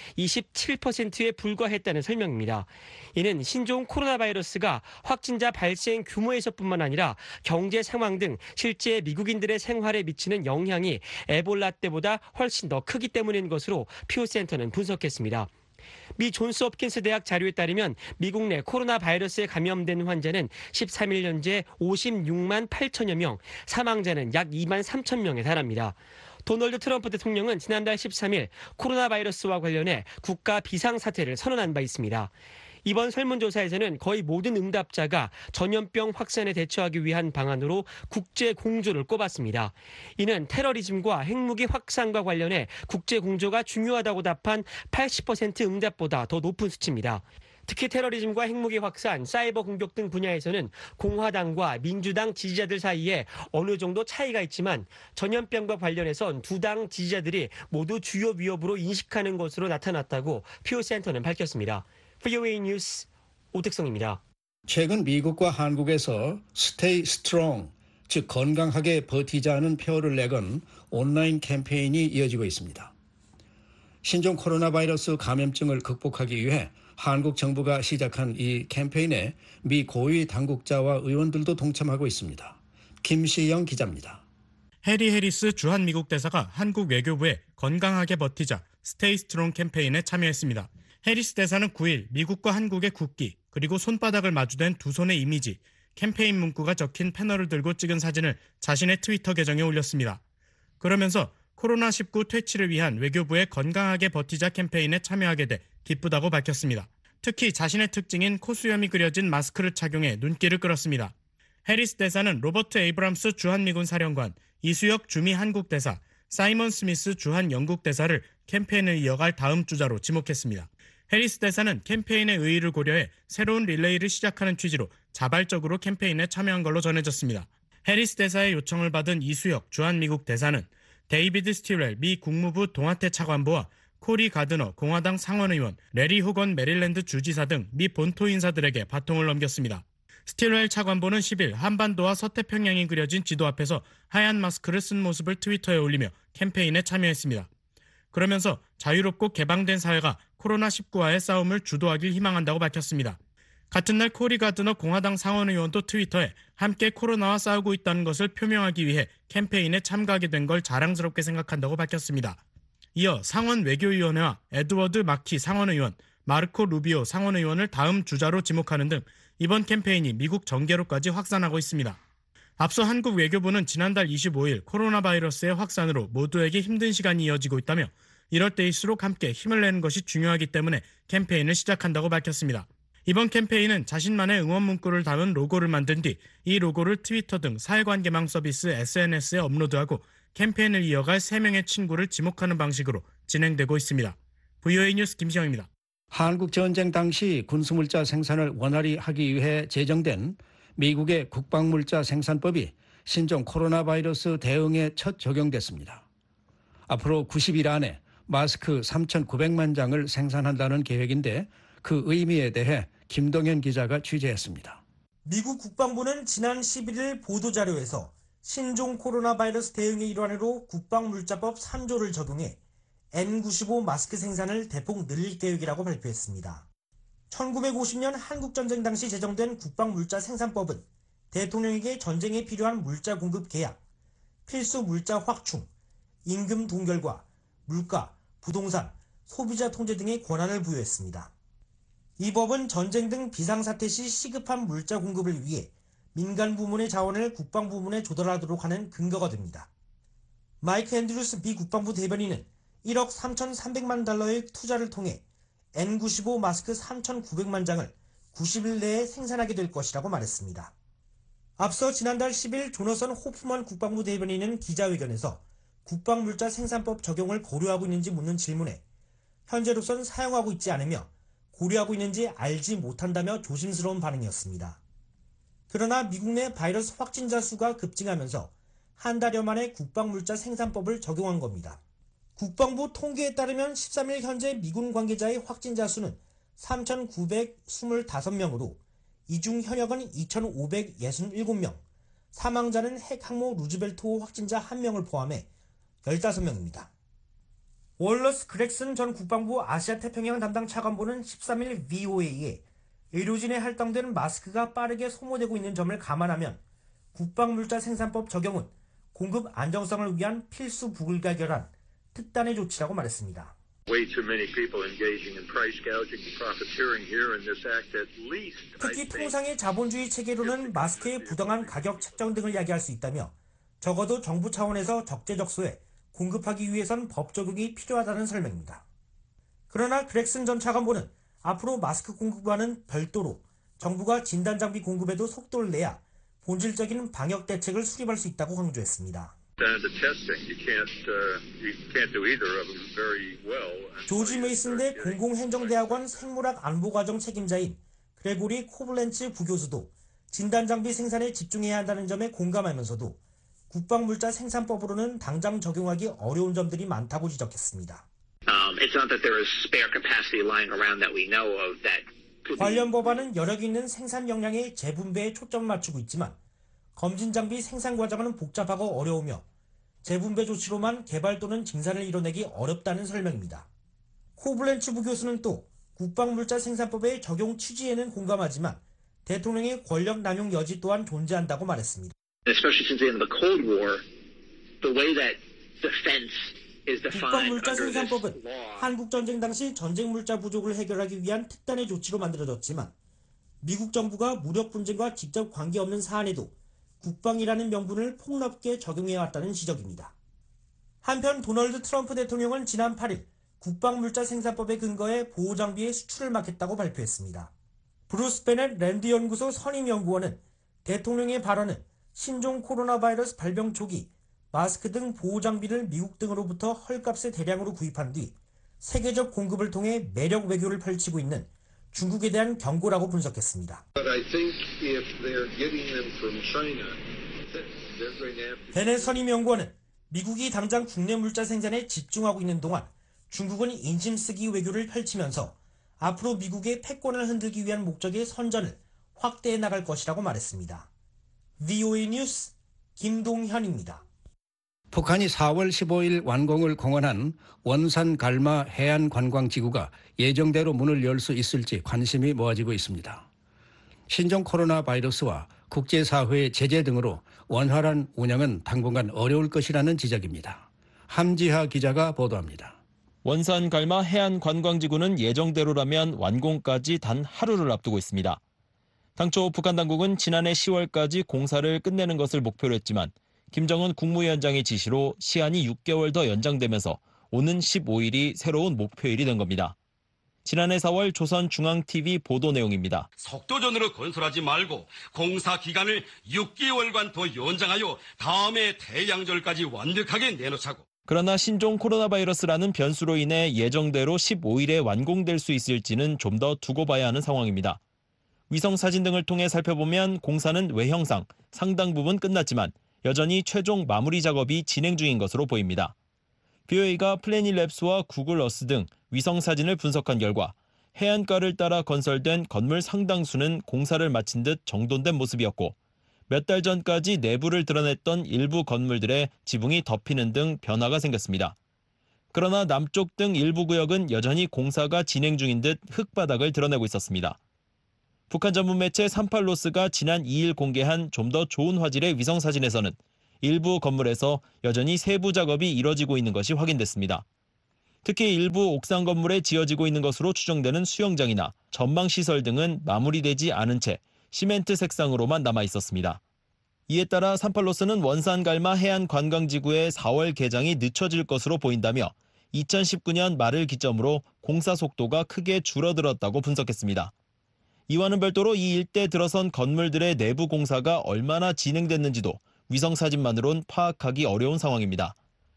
27%에 불과했다는 설명입니다. 이는 신종 코로나 바이러스가 확진자 발생 규모에서뿐만 아니라 경제 상황 등 실제 미국인들의 생활에 미치는 영향이 에볼라 때보다 훨씬 더 크기 때문인 것으로 퓨 센터는 분석했습니다. 미 존스 홉킨스 대학 자료에 따르면 미국 내 코로나 바이러스에 감염된 환자는 13일 현재 56만 8천여 명, 사망자는 약 2만 3천 명에 달합니다. 도널드 트럼프 대통령은 지난달 13일 코로나 바이러스와 관련해 국가 비상사태를 선언한 바 있습니다. 이번 설문조사에서는 거의 모든 응답자가 전염병 확산에 대처하기 위한 방안으로 국제 공조를 꼽았습니다. 이는 테러리즘과 핵무기 확산과 관련해 국제 공조가 중요하다고 답한 80% 응답보다 더 높은 수치입니다. 특히 테러리즘과 핵무기 확산, 사이버 공격 등 분야에서는 공화당과 민주당 지지자들 사이에 어느 정도 차이가 있지만 전염병과 관련해선 두 당 지지자들이 모두 주요 위협으로 인식하는 것으로 나타났다고 퓨 센터는 밝혔습니다. VOA 뉴스 오택성입니다. 최근 미국과 한국에서 Stay Strong, 즉 건강하게 버티자는 표어를 내건 온라인 캠페인이 이어지고 있습니다. 신종 코로나 바이러스 감염증을 극복하기 위해 한국 정부가 시작한 이 캠페인에 미 고위 당국자와 의원들도 동참하고 있습니다. 김시영 기자입니다. 해리 해리스 주한 미국 대사가 한국 외교부의 건강하게 버티자 Stay Strong 캠페인에 참여했습니다. 해리스 대사는 9일 미국과 한국의 국기 그리고 손바닥을 마주댄 두 손의 이미지, 캠페인 문구가 적힌 패널을 들고 찍은 사진을 자신의 트위터 계정에 올렸습니다. 그러면서 코로나19 퇴치를 위한 외교부의 건강하게 버티자 캠페인에 참여하게 돼 기쁘다고 밝혔습니다. 특히 자신의 특징인 코수염이 그려진 마스크를 착용해 눈길을 끌었습니다. 해리스 대사는 로버트 에이브람스 주한미군 사령관, 이수혁 주미 한국 대사, 사이먼 스미스 주한 영국 대사를 캠페인을 이어갈 다음 주자로 지목했습니다. 해리스 대사는 캠페인의 의의를 고려해 새로운 릴레이를 시작하는 취지로 자발적으로 캠페인에 참여한 걸로 전해졌습니다. 해리스 대사의 요청을 받은 이수혁 주한미국 대사는 데이비드 스티웰 미 국무부 동아태 차관보와 코리 가드너 공화당 상원의원, 레리 호건 메릴랜드 주지사 등 미 본토 인사들에게 바통을 넘겼습니다. 스틸웰 차관보는 10일 한반도와 서태평양이 그려진 지도 앞에서 하얀 마스크를 쓴 모습을 트위터에 올리며 캠페인에 참여했습니다. 그러면서 자유롭고 개방된 사회가 코로나19와의 싸움을 주도하길 희망한다고 밝혔습니다. 같은 날 코리 가드너 공화당 상원의원도 트위터에 함께 코로나와 싸우고 있다는 것을 표명하기 위해 캠페인에 참가하게 된 걸 자랑스럽게 생각한다고 밝혔습니다. 이어 상원 외교위원회와 에드워드 마키 상원의원, 마르코 루비오 상원의원을 다음 주자로 지목하는 등 이번 캠페인이 미국 정계로까지 확산하고 있습니다. 앞서 한국 외교부는 지난달 25일 코로나 바이러스의 확산으로 모두에게 힘든 시간이 이어지고 있다며 이럴 때일수록 함께 힘을 내는 것이 중요하기 때문에 캠페인을 시작한다고 밝혔습니다. 이번 캠페인은 자신만의 응원 문구를 담은 로고를 만든 뒤 이 로고를 트위터 등 사회관계망 서비스 SNS에 업로드하고 캠페인을 이어갈 3명의 친구를 지목하는 방식으로 진행되고 있습니다. VOA 뉴스 김시영입니다. 한국 전쟁 당시 군수물자 생산을 원활히 하기 위해 제정된 미국의 국방물자 생산법이 신종 코로나 바이러스 대응에 첫 적용됐습니다. 앞으로 90일 안에 마스크 3,900만 장을 생산한다는 계획인데 그 의미에 대해 김동현 기자가 취재했습니다. 미국 국방부는 지난 11일 보도자료에서 신종 코로나 바이러스 대응의 일환으로 국방물자법 3조를 적용해 N95 마스크 생산을 대폭 늘릴 계획이라고 발표했습니다. 1950년 한국전쟁 당시 제정된 국방물자 생산법은 대통령에게 전쟁에 필요한 물자 공급 계약, 필수 물자 확충, 임금 동결과 물가, 부동산, 소비자 통제 등의 권한을 부여했습니다. 이 법은 전쟁 등 비상사태 시 시급한 물자 공급을 위해 민간 부문의 자원을 국방부문에 조달하도록 하는 근거가 됩니다. 마이크 앤드루스 미 국방부 대변인은 1억 3,300만 달러의 투자를 통해 N95 마스크 3,900만 장을 90일 내에 생산하게 될 것이라고 말했습니다. 앞서 지난달 10일 조너선 호프먼 국방부 대변인은 기자회견에서 국방물자 생산법 적용을 고려하고 있는지 묻는 질문에 현재로선 사용하고 있지 않으며 고려하고 있는지 알지 못한다며 조심스러운 반응이었습니다. 그러나 미국 내 바이러스 확진자 수가 급증하면서 한 달여 만에 국방물자 생산법을 적용한 겁니다. 국방부 통계에 따르면 13일 현재 미군 관계자의 확진자 수는 3,925명으로 이 중 현역은 2,567명, 사망자는 핵항모 루즈벨트호 확진자 1명을 포함해 15명입니다. 월러스 그렉슨 전 국방부 아시아태평양 담당 차관보는 13일 VOA에 의료진에 할당된 마스크가 빠르게 소모되고 있는 점을 감안하면 국방물자 생산법 적용은 공급 안정성을 위한 필수 불가결한 특단의 조치라고 말했습니다. 특히 통상의 자본주의 체계로는 마스크의 부당한 가격 책정 등을 야기할 수 있다며 적어도 정부 차원에서 적재적소에 공급하기 위해선 법 적용이 필요하다는 설명입니다. 그러나 그렉슨 전 차관보는 앞으로 마스크 공급과는 별도로 정부가 진단장비 공급에도 속도를 내야 본질적인 방역 대책을 수립할 수 있다고 강조했습니다. 조지 메이슨대 공공행정대학원 생물학 안보과정 책임자인 그레고리 코블렌츠 부교수도 진단장비 생산에 집중해야 한다는 점에 공감하면서도 국방물자 생산법으로는 당장 적용하기 어려운 점들이 많다고 지적했습니다. 관련 법안은 여력 있는 생산 역량의 재분배에 초점을 맞추고 있지만 검진 장비 생산 과정은 복잡하고 어려우며 재분배 조치로만 개발 또는 증산을 이뤄내기 어렵다는 설명입니다. 코블렌츠 부교수는 또 국방물자 생산법의 적용 취지에는 공감하지만 대통령의 권력 남용 여지 또한 존재한다고 말했습니다. 국방물자 생산법은 한국전쟁 당시 전쟁물자 부족을 해결하기 위한 특단의 조치로 만들어졌지만 미국 정부가 무력 분쟁과 직접 관계없는 사안에도 국방이라는 명분을 폭넓게 적용해왔다는 지적입니다. 한편 도널드 트럼프 대통령은 지난 8일 국방물자 생산법에 근거해 보호장비의 수출을 막겠다고 발표했습니다. 브루스 베넷 랜드 연구소 선임연구원은 대통령의 발언은 신종 코로나 바이러스 발병 초기 마스크 등 보호장비를 미국 등으로부터 헐값에 대량으로 구입한 뒤 세계적 공급을 통해 매력 외교를 펼치고 있는 중국에 대한 경고라고 분석했습니다. 베넷 선임연구원은 미국이 당장 국내 물자 생산에 집중하고 있는 동안 중국은 인심 쓰기 외교를 펼치면서 앞으로 미국의 패권을 흔들기 위한 목적의 선전을 확대해 나갈 것이라고 말했습니다. VOA 뉴스 김동현입니다. 북한이 4월 15일 완공을 공언한 원산 갈마 해안관광지구가 예정대로 문을 열 수 있을지 관심이 모아지고 있습니다. 신종 코로나 바이러스와 국제사회의 제재 등으로 원활한 운영은 당분간 어려울 것이라는 지적입니다. 함지하 기자가 보도합니다. 원산 갈마 해안관광지구는 예정대로라면 완공까지 단 하루를 앞두고 있습니다. 당초 북한 당국은 지난해 10월까지 공사를 끝내는 것을 목표로 했지만 김정은 국무위원장의 지시로 시한이 6개월 더 연장되면서 오는 15일이 새로운 목표일이 된 겁니다. 지난해 4월 조선중앙TV 보도 내용입니다. 속도전으로 건설하지 말고 공사 기간을 6개월간 더 연장하여 다음해 태양절까지 완벽하게 내놓자고. 그러나 신종 코로나 바이러스라는 변수로 인해 예정대로 15일에 완공될 수 있을지는 좀 더 두고 봐야 하는 상황입니다. 위성사진 등을 통해 살펴보면 공사는 외형상 상당 부분 끝났지만 여전히 최종 마무리 작업이 진행 중인 것으로 보입니다. BOA가 플래닛랩스와 구글 어스 등 위성사진을 분석한 결과 해안가를 따라 건설된 건물 상당수는 공사를 마친 듯 정돈된 모습이었고 몇 달 전까지 내부를 드러냈던 일부 건물들의 지붕이 덮이는 등 변화가 생겼습니다. 그러나 남쪽 등 일부 구역은 여전히 공사가 진행 중인 듯 흙바닥을 드러내고 있었습니다. 북한 전문 매체 38로스가 지난 2일 공개한 좀 더 좋은 화질의 위성사진에서는 일부 건물에서 여전히 세부 작업이 이뤄지고 있는 것이 확인됐습니다. 특히 일부 옥상 건물에 지어지고 있는 것으로 추정되는 수영장이나 전망시설 등은 마무리되지 않은 채 시멘트 색상으로만 남아 있었습니다. 이에 따라 38로스는 원산갈마 해안관광지구의 4월 개장이 늦춰질 것으로 보인다며 2019년 말을 기점으로 공사 속도가 크게 줄어들었다고 분석했습니다. 이와는 별도로 이 일대 들어선 건물들의 내부 공사가 얼마나 진행됐는지도 위성사진만으론 파악하기 어려운 상황입니다.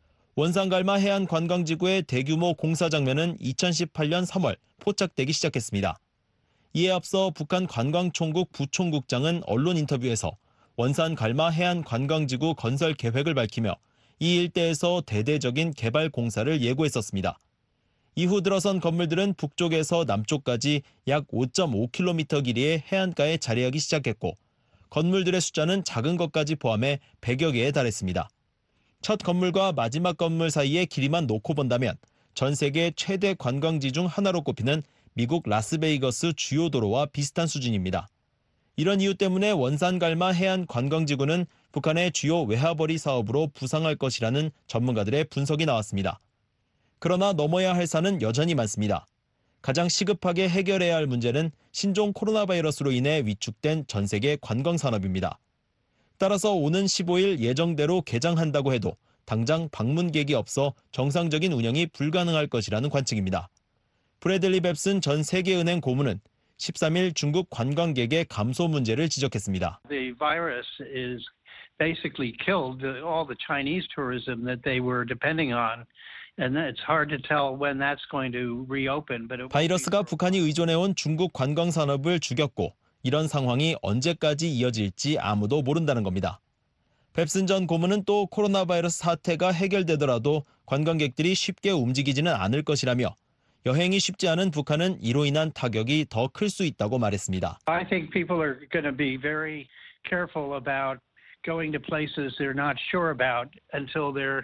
원산갈마 해안관광지구의 대규모 공사 장면은 2018년 3월 포착되기 시작했습니다. 이에 앞서 북한 관광총국 부총국장은 언론 인터뷰에서 원산갈마 해안관광지구 건설 계획을 밝히며 이 일대에서 대대적인 개발 공사를 예고했었습니다. 이후 들어선 건물들은 북쪽에서 남쪽까지 약 5.5km 길이의 해안가에 자리하기 시작했고 건물들의 숫자는 작은 것까지 포함해 100여 개에 달했습니다. 첫 건물과 마지막 건물 사이의 길이만 놓고 본다면 전 세계 최대 관광지 중 하나로 꼽히는 미국 라스베이거스 주요 도로와 비슷한 수준입니다. 이런 이유 때문에 원산갈마 해안관광지구는 북한의 주요 외화벌이 사업으로 부상할 것이라는 전문가들의 분석이 나왔습니다. 그러나 넘어야 할 산은 여전히 많습니다. 가장 시급하게 해결해야 할 문제는 신종 코로나 바이러스로 인해 위축된 전 세계 관광산업입니다. 따라서 오는 15일 예정대로 개장한다고 해도 당장 방문객이 없어 정상적인 운영이 불가능할 것이라는 관측입니다. 브래들리 뱁슨 전 세계은행 고문은 13일 중국 관광객의 감소 문제를 지적했습니다. The virus is basically killed all the Chinese tourism that they were depending on. And it's hard to tell when that's going to reopen. 바이러스가 북한이 의존해온 중국 관광 산업을 죽였고 이런 상황이 언제까지 이어질지 아무도 모른다는 겁니다. 뱁슨 전 고문은 또 코로나 바이러스 사태가 해결되더라도 관광객들이 쉽게 움직이지는 않을 것이라며 여행이 쉽지 않은 북한은 이로 인한 타격이 더 클 수 있다고 말했습니다. I think people are going to be very careful about going to places they're not sure about until they're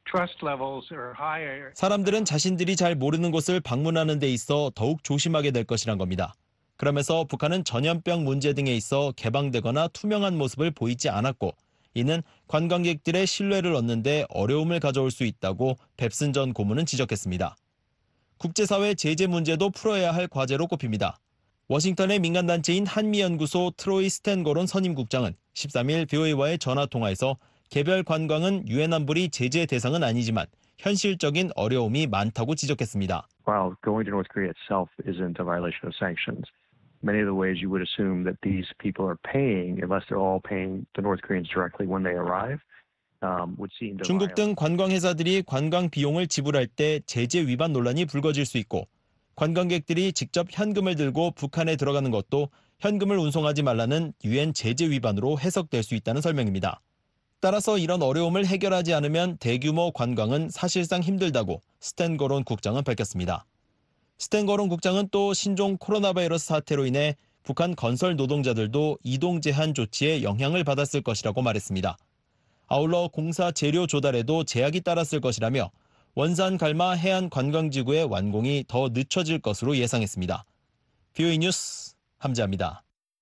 사람들은 자신들이 잘 모르는 곳을 방문하는 데 있어 더욱 조심하게 될 것이란 겁니다. 그러면서 북한은 전염병 문제 등에 있어 개방되거나 투명한 모습을 보이지 않았고 이는 관광객들의 신뢰를 얻는 데 어려움을 가져올 수 있다고 뱁슨 전 고문은 지적했습니다. 국제사회 제재 문제도 풀어야 할 과제로 꼽힙니다. 워싱턴의 민간단체인 한미연구소 트로이 스탠거론 선임국장은 13일 BOA와의 전화통화에서 개별 관광은 유엔 안보리 제재 대상은 아니지만 현실적인 어려움이 많다고 지적했습니다. While going to North Korea itself isn't a violation of sanctions, many of the ways you would assume that these people are paying, unless they're all paying the North Koreans directly when they arrive, would seem to 중국 등 관광회사들이 관광 비용을 지불할 때 제재 위반 논란이 불거질 수 있고 관광객들이 직접 현금을 들고 북한에 들어가는 것도 현금을 운송하지 말라는 유엔 제재 위반으로 해석될 수 있다는 설명입니다. 따라서 이런 어려움을 해결하지 않으면 대규모 관광은 사실상 힘들다고 스탠거론 국장은 밝혔습니다. 스탠거론 국장은 또 신종 코로나 바이러스 사태로 인해 북한 건설 노동자들도 이동 제한 조치에 영향을 받았을 것이라고 말했습니다. 아울러 공사 재료 조달에도 제약이 따랐을 것이라며 원산갈마 해안관광지구의 완공이 더 늦춰질 것으로 예상했습니다. BOA 뉴스 함재합니다.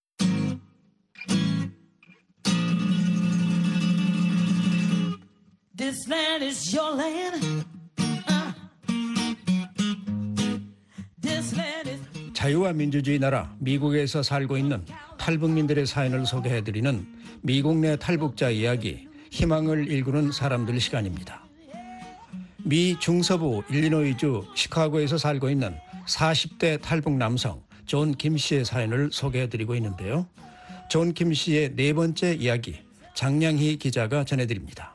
This land is your land. This land is... 자유와 민주주의 나라 미국에서 살고 있는 탈북민들의 사연을 소개해드리는 미국 내 탈북자 이야기, 희망을 일구는 사람들 시간입니다. 미 중서부 일리노이주 시카고에서 살고 있는 40대 탈북 남성 존 김 씨의 사연을 소개해드리고 있는데요. 존 김 씨의 네 번째 이야기, 장량희 기자가 전해드립니다.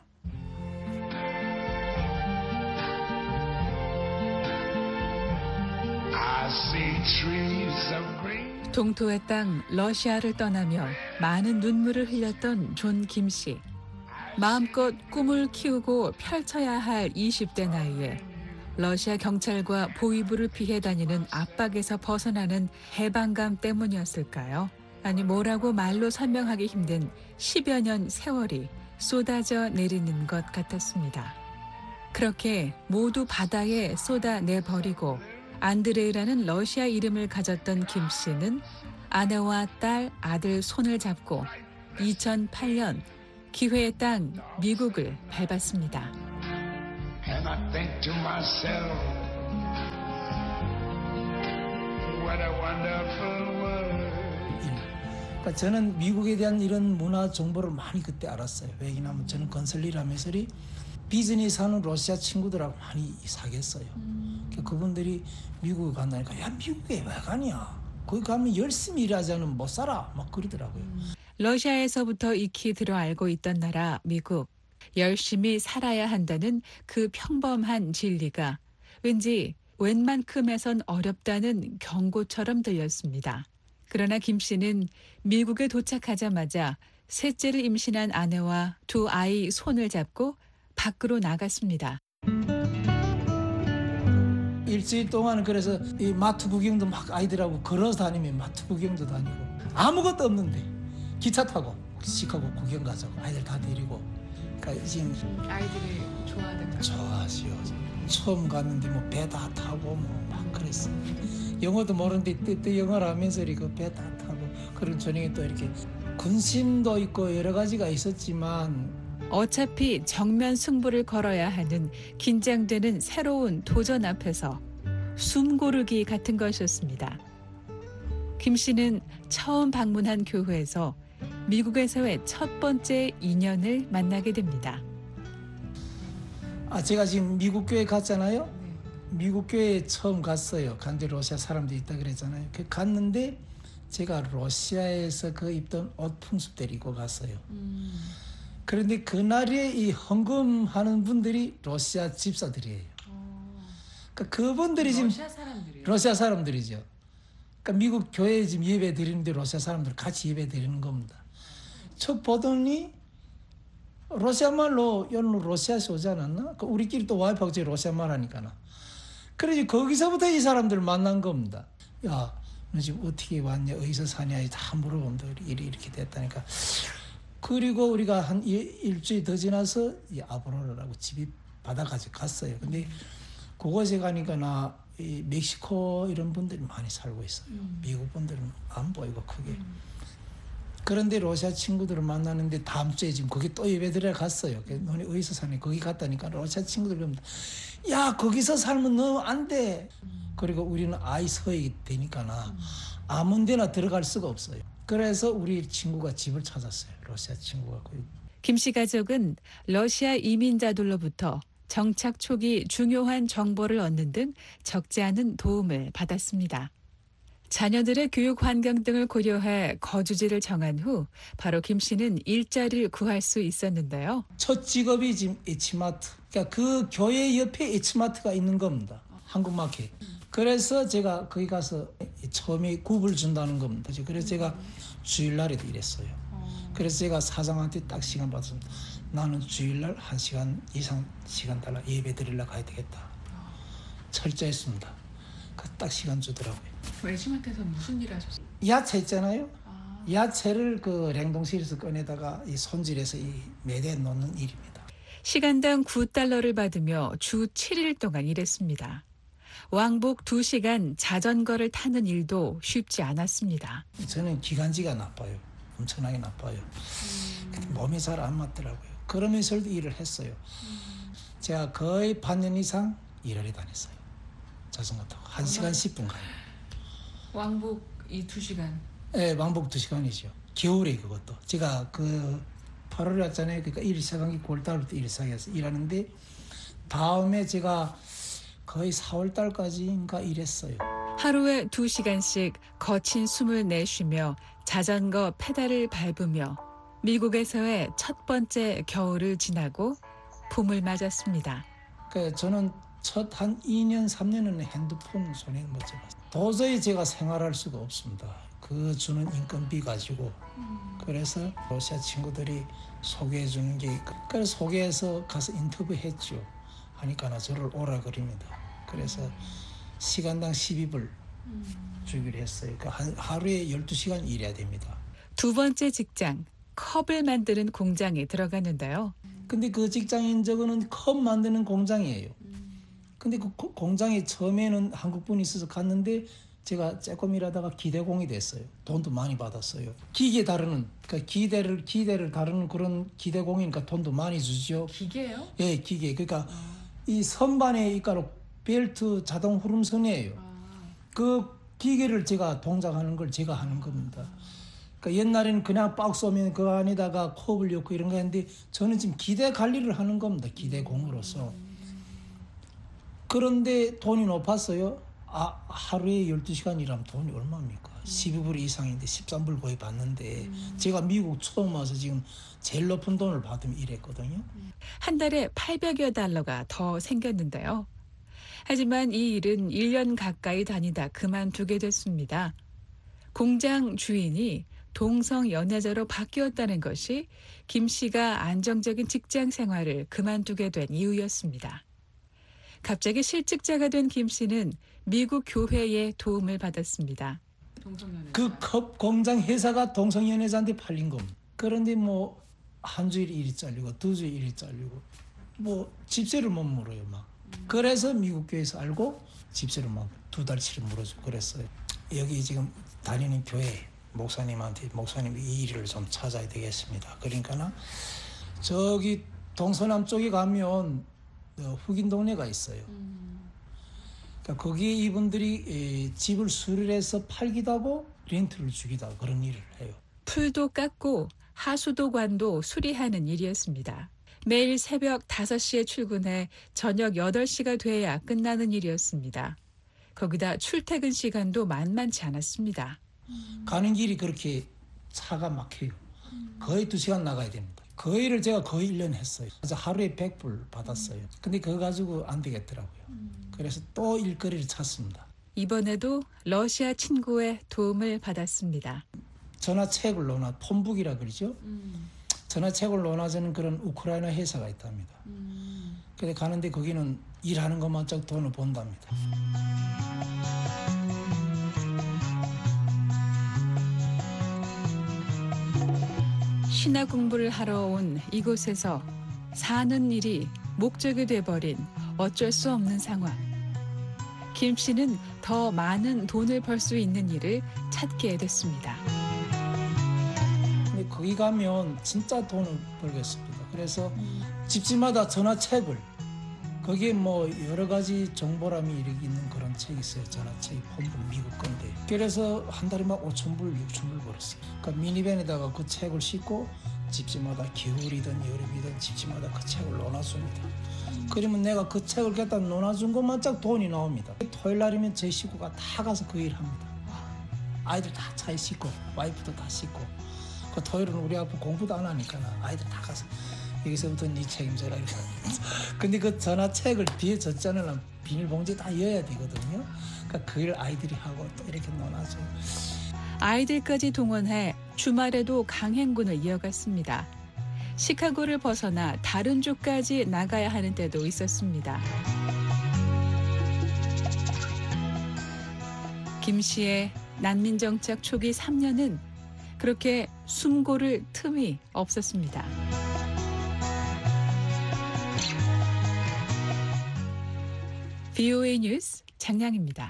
동토의 땅 러시아를 떠나며 많은 눈물을 흘렸던 존 김 씨. 마음껏 꿈을 키우고 펼쳐야 할 20대 나이에 러시아 경찰과 보위부를 피해 다니는 압박에서 벗어나는 해방감 때문이었을까요? 아니 뭐라고 말로 설명하기 힘든 10여 년 세월이 쏟아져 내리는 것 같았습니다. 그렇게 모두 바다에 쏟아내버리고 안드레이라는 러시아 이름을 가졌던 김 씨는 아내와 딸, 아들 손을 잡고 2008년 기회의 땅 미국을 밟았습니다. And I think to myself, what a wonderful world. 그러니까 저는 미국에 대한 이런 문화 정보를 많이 그때 알았어요. 왜냐하면 저는 건설 일 하면서 비즈니스 하는 러시아 친구들하고 많이 사귀었어요. 그분들이 미국에 간다니까, 야, 미국에 왜 가냐? 거기 가면 열심히 일하지 않으면 못 살아. 막 그러더라고요. 러시아에서부터 익히 들어 알고 있던 나라 미국. 열심히 살아야 한다는 그 평범한 진리가 왠지 웬만큼에선 어렵다는 경고처럼 들렸습니다. 그러나 김 씨는 미국에 도착하자마자 셋째를 임신한 아내와 두 아이 손을 잡고 밖으로 나갔습니다. 일주일 동안 그래서 이 마트 구경도 막 아이들하고 걸어서 다니면 마트 구경도 다니고 아무것도 없는데 기차 타고 시카고 구경 가자고 아이들 다 데리고. 그러니까 지금 아이들이 좋아하던가요? 좋아하시오. 처음 갔는데 뭐 배 다 타고 뭐 막 그랬어. 영어도 모르는데 뜨 영어를 하면서 이렇게 배 다 타고 그런 저녁에 또 이렇게 군심도 있고 여러 가지가 있었지만 어차피 정면 승부를 걸어야 하는 긴장되는 새로운 도전 앞에서 숨 고르기 같은 것이었습니다. 김 씨는 처음 방문한 교회에서 미국에서의 첫 번째 인연을 만나게 됩니다. 제가 지금 미국 교회 갔잖아요. 미국 교회에 처음 갔어요. 간데 러시아 사람들이 있다 그랬잖아요. 갔는데 제가 러시아에서 그 입던 옷 풍습대로 입고 갔어요. 그런데 그날에 이 헌금하는 분들이 러시아 집사들이에요. 그러니까 그분들이 지금 러시아 사람들이죠. 그러니까 미국 교회에 지금 예배 드리는데 러시아 사람들 같이 예배 드리는 겁니다. 저 보더니 러시아 말로 연로 러시아에서 오지 않았나? 우리끼리 또 와이프하고 제 러시아 말 하니까나. 그래서 거기서부터 이 사람들을 만난 겁니다. 야, 너 지금 어떻게 왔냐? 어디서 사냐? 다 물어본다. 이렇게 됐다니까. 그리고 우리가 한 일주일 더 지나서 이 아브로라고 집이 바다까지 갔어요. 근데 그곳에 가니까 이 멕시코 이런 분들이 많이 살고 있어요. 미국 분들은 안 보이고 크게. 그런데 러시아 친구들을 만나는데 다음 주에 지금 거기 또 예배드리러 갔어요. 너네 어디서 사니? 거기 갔다니까 러시아 친구들 그러면 야 거기서 살면 너 안 돼. 그리고 우리는 아이 서익이 되니까 아무 데나 들어갈 수가 없어요. 그래서 우리 친구가 집을 찾았어요. 러시아 친구가. 김 씨 가족은 러시아 이민자들로부터 정착 초기 중요한 정보를 얻는 등 적지 않은 도움을 받았습니다. 자녀들의 교육 환경 등을 고려해 거주지를 정한 후 바로 김 씨는 일자리를 구할 수 있었는데요. 첫 직업이 지금 H마트. 그러니까 그 교회 옆에 H마트가 있는 겁니다. 한국마켓. 그래서 제가 거기 가서 처음에 굽을 준다는 겁니다. 그래서 제가 주일날에도 일했어요. 그래서 제가 사장한테 딱 시간 받았습니다. 나는 주일날 1시간 이상 시간 달라 예배 드리러 가야 되겠다. 철저했습니다. 딱 시간 주더라고요. H마트에서 무슨 일 하셨어요? 야채 있잖아요. 야채를 그 냉동실에서 꺼내다가 이 손질해서 이 매대에 놓는 일입니다. 시간당 $9를 받으며 주 7일 동안 일했습니다. 왕복 2시간 자전거를 타는 일도 쉽지 않았습니다. 저는 기관지가 나빠요. 엄청나게 나빠요. 몸이 잘 안 맞더라고요. 그러면서도 일을 했어요. 제가 거의 반년 이상 일하러 다녔어요. 자전거 타고 1시간 10분 가요. 왕복이 2시간? 네, 왕복 2시간이죠. 겨울에 그것도. 제가 그 8월에 왔잖아요. 그러니까 일 시작한 게 9월달부터 일 시작해서 일하는데 다음에 제가 거의 4월달까지인가 일했어요. 하루에 2시간씩 거친 숨을 내쉬며 자전거 페달을 밟으며 미국에서의 첫 번째 겨울을 지나고 봄을 맞았습니다. 저는 첫 한 2년, 3년은 핸드폰 손에 못 잡았어요. 도저히 제가 생활할 수가 없습니다. 그 주는 인건비 가지고. 그래서 러시아 친구들이 소개해 주는 게, 그래서 소개해서 가서 인터뷰했죠. 하니까 저를 오라 그럽니다. 그래서 시간당 12불 주기로 했어요. 그러니까 하루에 12시간 일해야 됩니다. 두 번째 직장, 컵을 만드는 공장에 들어갔는데요. 근데 그 직장인 저거는 컵 만드는 공장이에요. 근데 그 공장에 처음에는 한국분이 있어서 갔는데 제가 조금 일하다가 기대공이 됐어요. 돈도 많이 받았어요. 기계 다루는, 그러니까 기대를 다루는 그런 기대공이니까 돈도 많이 주죠. 기계요? 예, 기계. 그러니까 이 선반에 이가로 벨트 자동 후름선이에요. 그 기계를 제가 동작하는 걸 제가 하는 겁니다. 그러니까 옛날에는 그냥 박스 오면 그 안에다가 컵을 넣고 이런 거 했는데 저는 지금 기대 관리를 하는 겁니다. 기대공으로서. 그런데 돈이 높았어요. 하루에 12시간 일하면 돈이 얼마입니까? 12불 이상인데 13불 거의 받는데 제가 미국 처음 와서 지금 제일 높은 돈을 받으면 이랬거든요. 한 달에 800여 달러가 더 생겼는데요. 하지만 이 일은 1년 가까이 다니다 그만두게 됐습니다. 공장 주인이 동성 연애자로 바뀌었다는 것이 김 씨가 안정적인 직장 생활을 그만두게 된 이유였습니다. 갑자기 실직자가 된 김 씨는 미국 교회의 도움을 받았습니다. 그 컵 공장 회사가 동성연애자한테 팔린 겁니다. 그런데 뭐 한 주일 일이 잘리고 두 주일 일이 잘리고 뭐 집세를 못 물어요 막. 그래서 미국 교회에서 알고 집세를 막 2달치를 물어주고 그랬어요. 여기 지금 다니는 교회 목사님한테 목사님 이 일을 좀 찾아야 되겠습니다. 그러니까 저기 동서남 쪽에 가면 흑인 동네가 있어요. 그러니까 거기에 이분들이 집을 수리해서 팔기도 하고 렌트를 주기도 하고 그런 일을 해요. 풀도 깎고 하수도관도 수리하는 일이었습니다. 매일 새벽 5시에 출근해 저녁 8시가 돼야 끝나는 일이었습니다. 거기다 출퇴근 시간도 만만치 않았습니다. 가는 길이 그렇게 차가 막혀요. 거의 2시간 나가야 됩니다. 그 일을 제가 거의 1년 했어요. 그래서 하루에 100불 받았어요. 근데 그거 가지고 안 되겠더라고요. 그래서 또 일거리를 찾습니다. 이번에도 러시아 친구의 도움을 받았습니다. 전화책을 폰북이라 그러죠. 전화책을 논하자는 그런 우크라이나 회사가 있답니다. 근데 가는데 거기는 일하는 것만 짝 돈을 본답니다. 신학 공부를 하러 온 이곳에서 사는 일이 목적이 돼버린 어쩔 수 없는 상황. 김 씨는 더 많은 돈을 벌 수 있는 일을 찾게 됐습니다. 근데 거기 가면 진짜 돈을 벌겠습니다. 그래서 집집마다 전화책을 거기에 뭐 여러 가지 정보람이 있는 그런 책이 있어요. 전화책이 폰북 미국 건데. 그래서 한 달에 막 5,000불, 6,000불 벌었어요. 그러니까 미니밴에다가 그 책을 싣고 집집마다 겨울이든 여름이든 집집마다 그 책을 놓아줍니다. 그러면 내가 그 책을 갖다 놓아준 것만 짝 돈이 나옵니다. 토요일 날이면 제 식구가 다 가서 그 일을 합니다. 아이들 다 차에 싣고 와이프도 다 싣고 그 토요일은 우리 아빠 공부도 안 하니까 아이들 다 가서 여기서부터 네 책임져라. 근데 그 전화책을 뒤에 젖자는 비닐봉지에 다 넣어야 되거든요. 그러니까 그 일을 아이들이 하고 또 이렇게 논하죠. 아이들까지 동원해 주말에도 강행군을 이어갔습니다. 시카고를 벗어나 다른 주까지 나가야 하는 때도 있었습니다. 김 씨의 난민정착 초기 3년은 그렇게 숨고를 틈이 없었습니다. VOA 뉴스 장량입니다.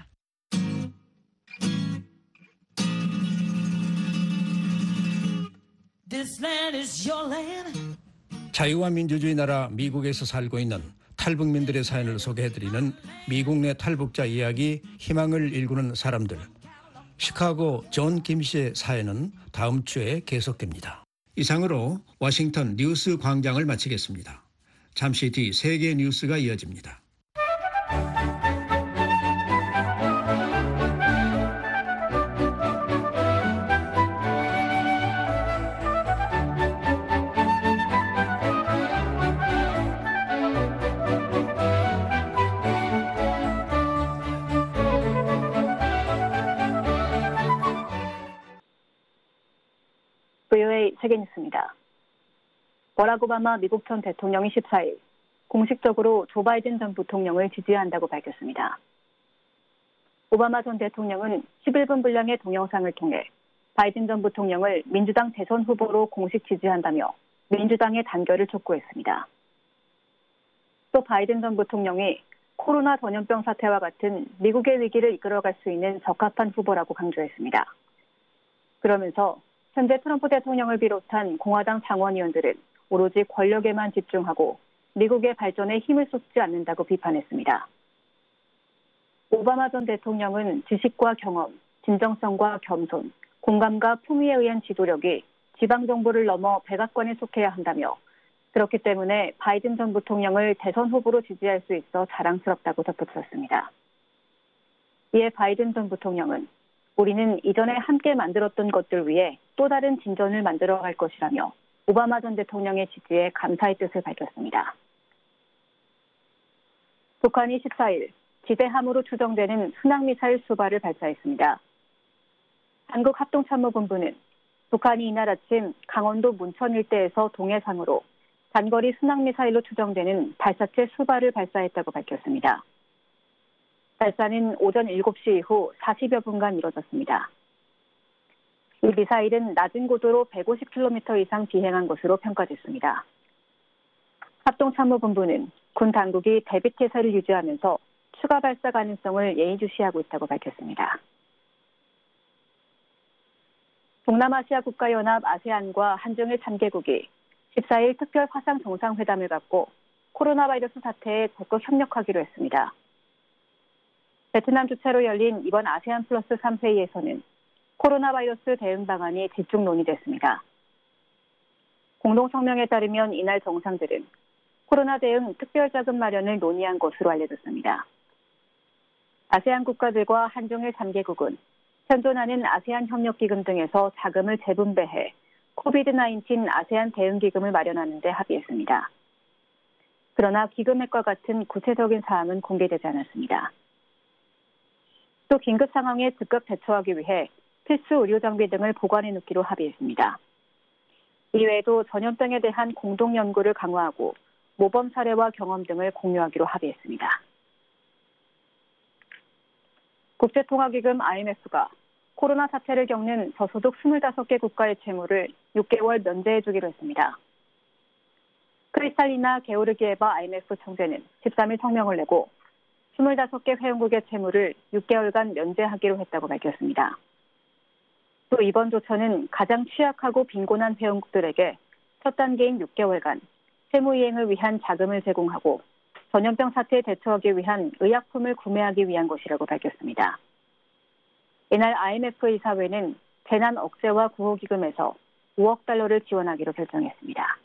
This land is your land. 자유와 민주주의 나라 미국에서 살고 있는 탈북민들의 사연을 소개해드리는 미국 내 탈북자 이야기 희망을 일구는 사람들. 시카고 존 김 씨의 사연은 다음 주에 계속됩니다. 이상으로 워싱턴 뉴스 광장을 마치겠습니다. 잠시 뒤 세계 뉴스가 이어집니다. VOA 세계뉴스입니다. 버락 오바마 미국 전 대통령이 14일 공식적으로 조 바이든 전 부통령을 지지한다고 밝혔습니다. 오바마 전 대통령은 11분 분량의 동영상을 통해 바이든 전 부통령을 민주당 대선 후보로 공식 지지한다며 민주당의 단결을 촉구했습니다. 또 바이든 전 부통령이 코로나 전염병 사태와 같은 미국의 위기를 이끌어갈 수 있는 적합한 후보라고 강조했습니다. 그러면서 현재 트럼프 대통령을 비롯한 공화당 상원의원들은 오로지 권력에만 집중하고 미국의 발전에 힘을 쏟지 않는다고 비판했습니다. 오바마 전 대통령은 지식과 경험, 진정성과 겸손, 공감과 품위에 의한 지도력이 지방정부를 넘어 백악관에 속해야 한다며 그렇기 때문에 바이든 전 부통령을 대선 후보로 지지할 수 있어 자랑스럽다고 덧붙였습니다. 이에 바이든 전 부통령은 우리는 이전에 함께 만들었던 것들 위해 또 다른 진전을 만들어갈 것이라며 오바마 전 대통령의 지지에 감사의 뜻을 밝혔습니다. 북한이 14일 지대함으로 추정되는 순항미사일 수발을 발사했습니다. 한국합동참모본부는 북한이 이날 아침 강원도 문천 일대에서 동해상으로 단거리 순항미사일로 추정되는 발사체 수발을 발사했다고 밝혔습니다. 발사는 오전 7시 이후 40여 분간 이뤄졌습니다. 이 미사일은 낮은 고도로 150km 이상 비행한 것으로 평가됐습니다. 합동참모본부는 군 당국이 대비태세를 유지하면서 추가 발사 가능성을 예의주시하고 있다고 밝혔습니다. 동남아시아 국가연합 아세안과 한중일 3개국이 14일 특별 화상 정상회담을 갖고 코로나 바이러스 사태에 적극 협력하기로 했습니다. 베트남 주최로 열린 이번 아세안 플러스 3회의에서는 코로나 바이러스 대응 방안이 집중 논의됐습니다. 공동성명에 따르면 이날 정상들은 코로나 대응 특별자금 마련을 논의한 것으로 알려졌습니다. 아세안 국가들과 한중일 3개국은 현존하는 아세안 협력기금 등에서 자금을 재분배해 코비드-19 아세안 대응기금을 마련하는 데 합의했습니다. 그러나 기금액과 같은 구체적인 사항은 공개되지 않았습니다. 또 긴급 상황에 즉각 대처하기 위해 필수 의료 장비 등을 보관해 놓기로 합의했습니다. 이외에도 전염병에 대한 공동 연구를 강화하고 모범 사례와 경험 등을 공유하기로 합의했습니다. 국제통화기금 IMF가 코로나 사태를 겪는 저소득 25개 국가의 채무를 6개월 면제해 주기로 했습니다. 크리스탈리나 게오르기에바 IMF 총재는 13일 성명을 내고 25개 회원국의 채무를 6개월간 면제하기로 했다고 밝혔습니다. 또 이번 조처는 가장 취약하고 빈곤한 회원국들에게 첫 단계인 6개월간 채무 이행을 위한 자금을 제공하고 전염병 사태에 대처하기 위한 의약품을 구매하기 위한 것이라고 밝혔습니다. 이날 IMF 이사회는 재난 억제와 구호기금에서 5억 달러를 지원하기로 결정했습니다.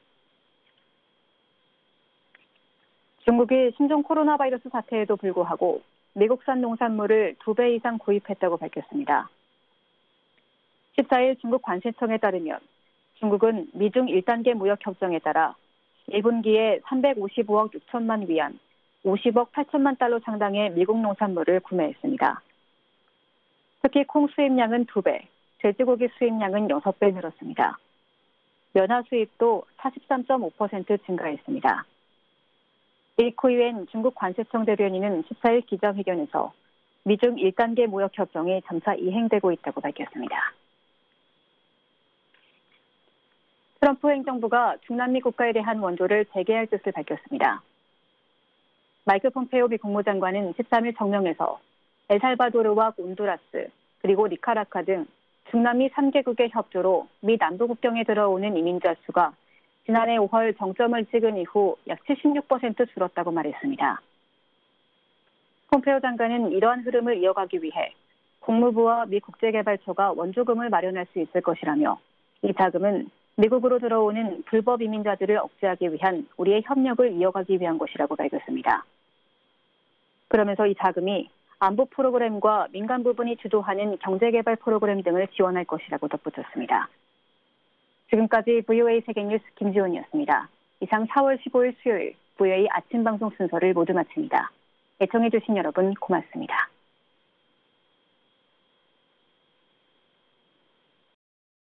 중국이 신종 코로나 바이러스 사태에도 불구하고 미국산 농산물을 2배 이상 구입했다고 밝혔습니다. 14일 중국 관세청에 따르면 중국은 미중 1단계 무역협정에 따라 1분기에 355억 6천만 위안, 50억 8천만 달러 상당의 미국 농산물을 구매했습니다. 특히 콩 수입량은 2배, 돼지고기 수입량은 6배 늘었습니다. 연화 수입도 43.5% 증가했습니다. 리코이웬 중국 관세청 대변인은 14일 기자회견에서 미중 1단계 무역협정이 점차 이행되고 있다고 밝혔습니다. 트럼프 행정부가 중남미 국가에 대한 원조를 재개할 뜻을 밝혔습니다. 마이크 폼페오 미 국무장관은 13일 성명에서 엘살바도르와 온두라스 그리고 니카라카 등 중남미 3개국의 협조로 미 남부 국경에 들어오는 이민자 수가 지난해 5월 정점을 찍은 이후 약 76% 줄었다고 말했습니다. 폼페오 장관은 이러한 흐름을 이어가기 위해 국무부와 미 국제개발처가 원조금을 마련할 수 있을 것이라며 이 자금은 미국으로 들어오는 불법 이민자들을 억제하기 위한 우리의 협력을 이어가기 위한 것이라고 밝혔습니다. 그러면서 이 자금이 안보 프로그램과 민간 부분이 주도하는 경제개발 프로그램 등을 지원할 것이라고 덧붙였습니다. 지금까지 VOA 세계뉴스 김지원이었습니다. 이상 4월 15일 수요일 VOA 아침 방송 순서를 모두 마칩니다. 애청해주신 여러분 고맙습니다.